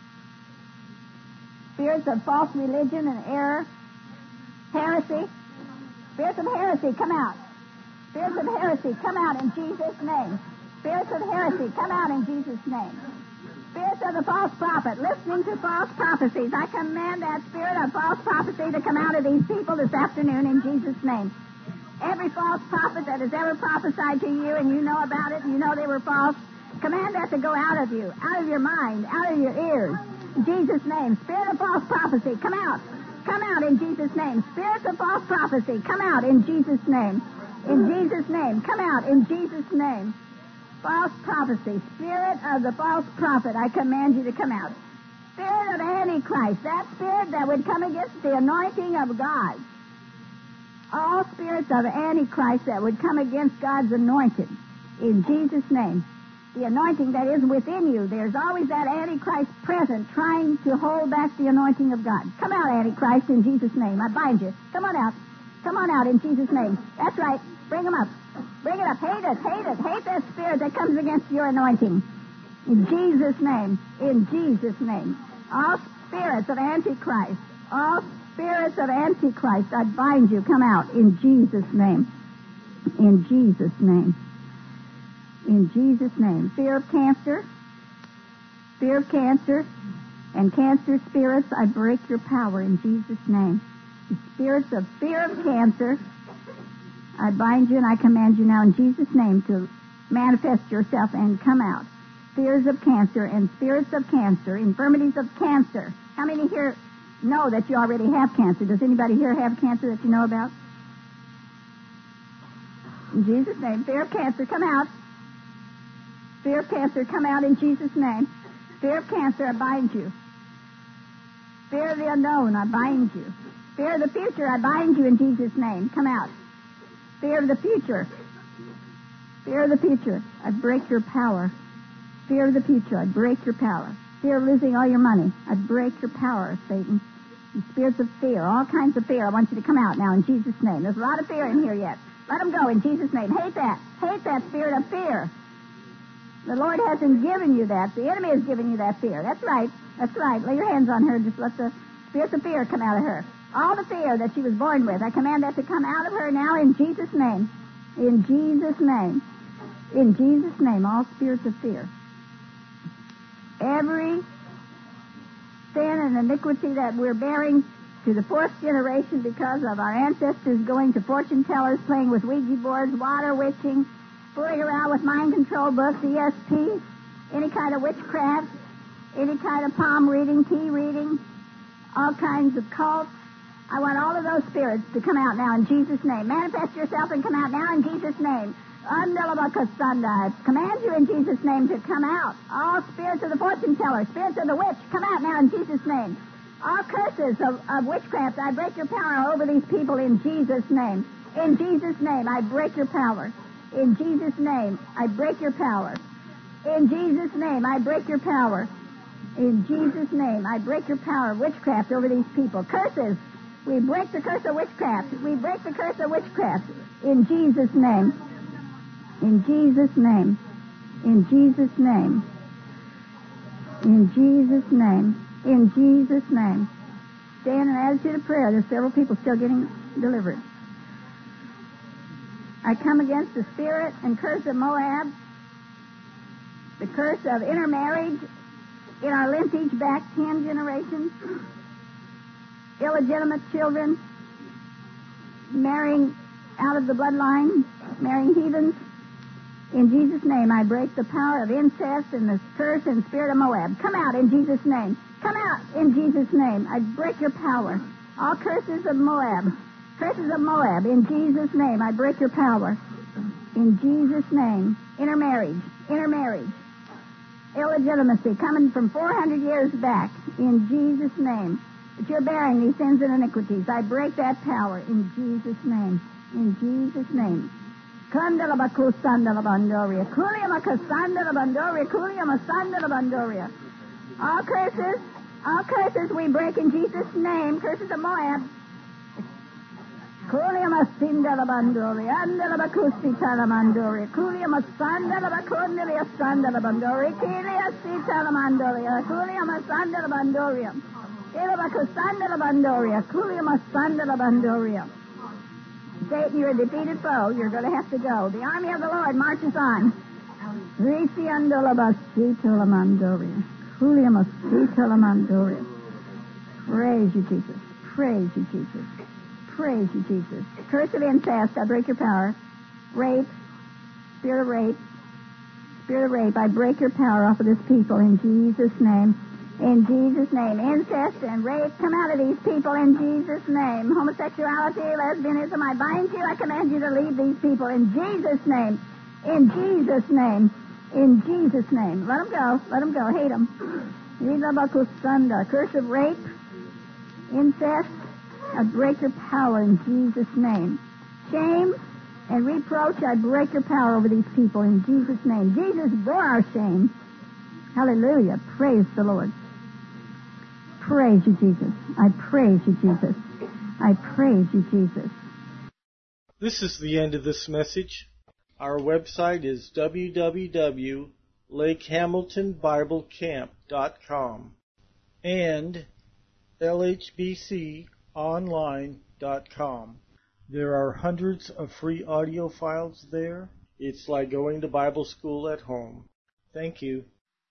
spirits of false religion and error, heresy, spirits of heresy, come out. Spirits of heresy, come out in Jesus' name. Spirits of heresy, come out in Jesus' name. Spirits of the false prophet, listening to false prophecies, I command that spirit of false prophecy to come out of these people this afternoon in Jesus' name. Every false prophet that has ever prophesied to you and you know about it, you know they were false, command that to go out of you, out of your mind, out of your ears. In Jesus' name. Spirit of false prophecy, come out. Come out in Jesus' name. Spirits of false prophecy, come out in Jesus' name. In Jesus' name. Come out in Jesus' name. False prophecy. Spirit of the false prophet, I command you to come out. Spirit of Antichrist, that spirit that would come against the anointing of God. All spirits of Antichrist that would come against God's anointed. In Jesus' name. The anointing that is within you. There's always that Antichrist present trying to hold back the anointing of God. Come out, Antichrist, in Jesus' name. I bind you. Come on out. Come on out in Jesus' name. That's right. Bring them up. Bring it up. Hate it. Hate it. Hate that spirit that comes against your anointing. In Jesus' name. In Jesus' name. All spirits of Antichrist. All spirits of Antichrist. I bind you. Come out in Jesus' name. In Jesus' name. In Jesus' name. Fear of cancer, fear of cancer, and cancer spirits, I break your power in Jesus' name. The spirits of fear of cancer, I bind you and I command you now in Jesus' name to manifest yourself and come out. Fears of cancer and spirits of cancer, infirmities of cancer. How many here know that you already have cancer? Does anybody here have cancer that you know about? In Jesus' name. Fear of cancer, come out. Fear of cancer, come out in Jesus' name. Fear of cancer, I bind you. Fear of the unknown, I bind you. Fear of the future, I bind you in Jesus' name. Come out. Fear of the future. Fear of the future, I break your power. Fear of the future, I break your power. Fear of losing all your money, I break your power, Satan. And spirits of fear, all kinds of fear, I want you to come out now in Jesus' name. There's a lot of fear in here yet. Let them go in Jesus' name. Hate that. Hate that spirit of fear. The Lord hasn't given you that. The enemy has given you that fear. That's right. That's right. Lay your hands on her. Just let the spirits of fear come out of her. All the fear that she was born with, I command that to come out of her now in Jesus' name. In Jesus' name. In Jesus' name, all spirits of fear. Every sin and iniquity that we're bearing to the fourth generation because of our ancestors going to fortune tellers, playing with Ouija boards, water witching, fooling around with mind control books, E S P, any kind of witchcraft, any kind of palm reading, tea reading, all kinds of cults. I want all of those spirits to come out now in Jesus' name. Manifest yourself and come out now in Jesus' name. I command you in Jesus' name to come out. All spirits of the fortune teller, spirits of the witch, come out now in Jesus' name. All curses of, of witchcraft, I break your power over these people in Jesus' name. In Jesus' name, I break your power. In Jesus' name, I break your power. In Jesus' name, I break your power. In Jesus' name, I break your power of witchcraft over these people. Curses, we break the curse of witchcraft. We break the curse of witchcraft. In Jesus' name. In Jesus' name. In Jesus' name. In Jesus' name. In Jesus' name. Stay in an attitude of prayer. There's several people still getting delivered. I come against the spirit and curse of Moab, the curse of intermarriage in our lineage back ten generations, illegitimate children marrying out of the bloodline, marrying heathens. In Jesus' name, I break the power of incest and the curse and spirit of Moab. Come out in Jesus' name. Come out in Jesus' name. I break your power. All curses of Moab. Curses of Moab. In Jesus' name, I break your power. In Jesus' name. Intermarriage. Intermarriage. Illegitimacy coming from four hundred years back. In Jesus' name. But you're bearing these sins and iniquities. I break that power in Jesus' name. In Jesus' name. Kandalabakusandalandoria. Kuliamakasandalandoria. Kuliamasandalandoria. All curses, all curses we break in Jesus' name. Curses of Moab. Kuliamasindalabandoria. Andalabakusitalamandoria. Kuliamasandalabakundalia sandalabandoria. Kiliasitalamandoria. Kuliamasandalabandoria. Ilabakusandalabandoria. Kuliamasandalabandoria. Satan, you're a defeated foe. You're going to have to go. The army of the Lord marches on. Risiandolabasitalamandoria. Kuliamasitalamandoria. Praise you, Jesus. Praise you, Jesus. Praise you, Jesus. Curse of incest, I break your power. Rape, spirit of rape, spirit of rape, I break your power off of this people in Jesus' name. In Jesus' name. Incest and rape, come out of these people in Jesus' name. Homosexuality, lesbianism, I bind you. I command you to leave these people in Jesus' name. In Jesus' name. In Jesus' name. Let them go. Let them go. Hate them. Yilabakusanda. Curse of rape, incest, I break your power in Jesus' name. Shame and reproach, I break your power over these people in Jesus' name. Jesus bore our shame. Hallelujah. Praise the Lord. Praise you, Jesus. I praise you, Jesus. I praise you, Jesus. This is the end of this message. Our website is w w w dot lake hamilton bible camp dot com and l h b c online dot com. There are hundreds of free audio files there. It's like going to Bible school at home. Thank you.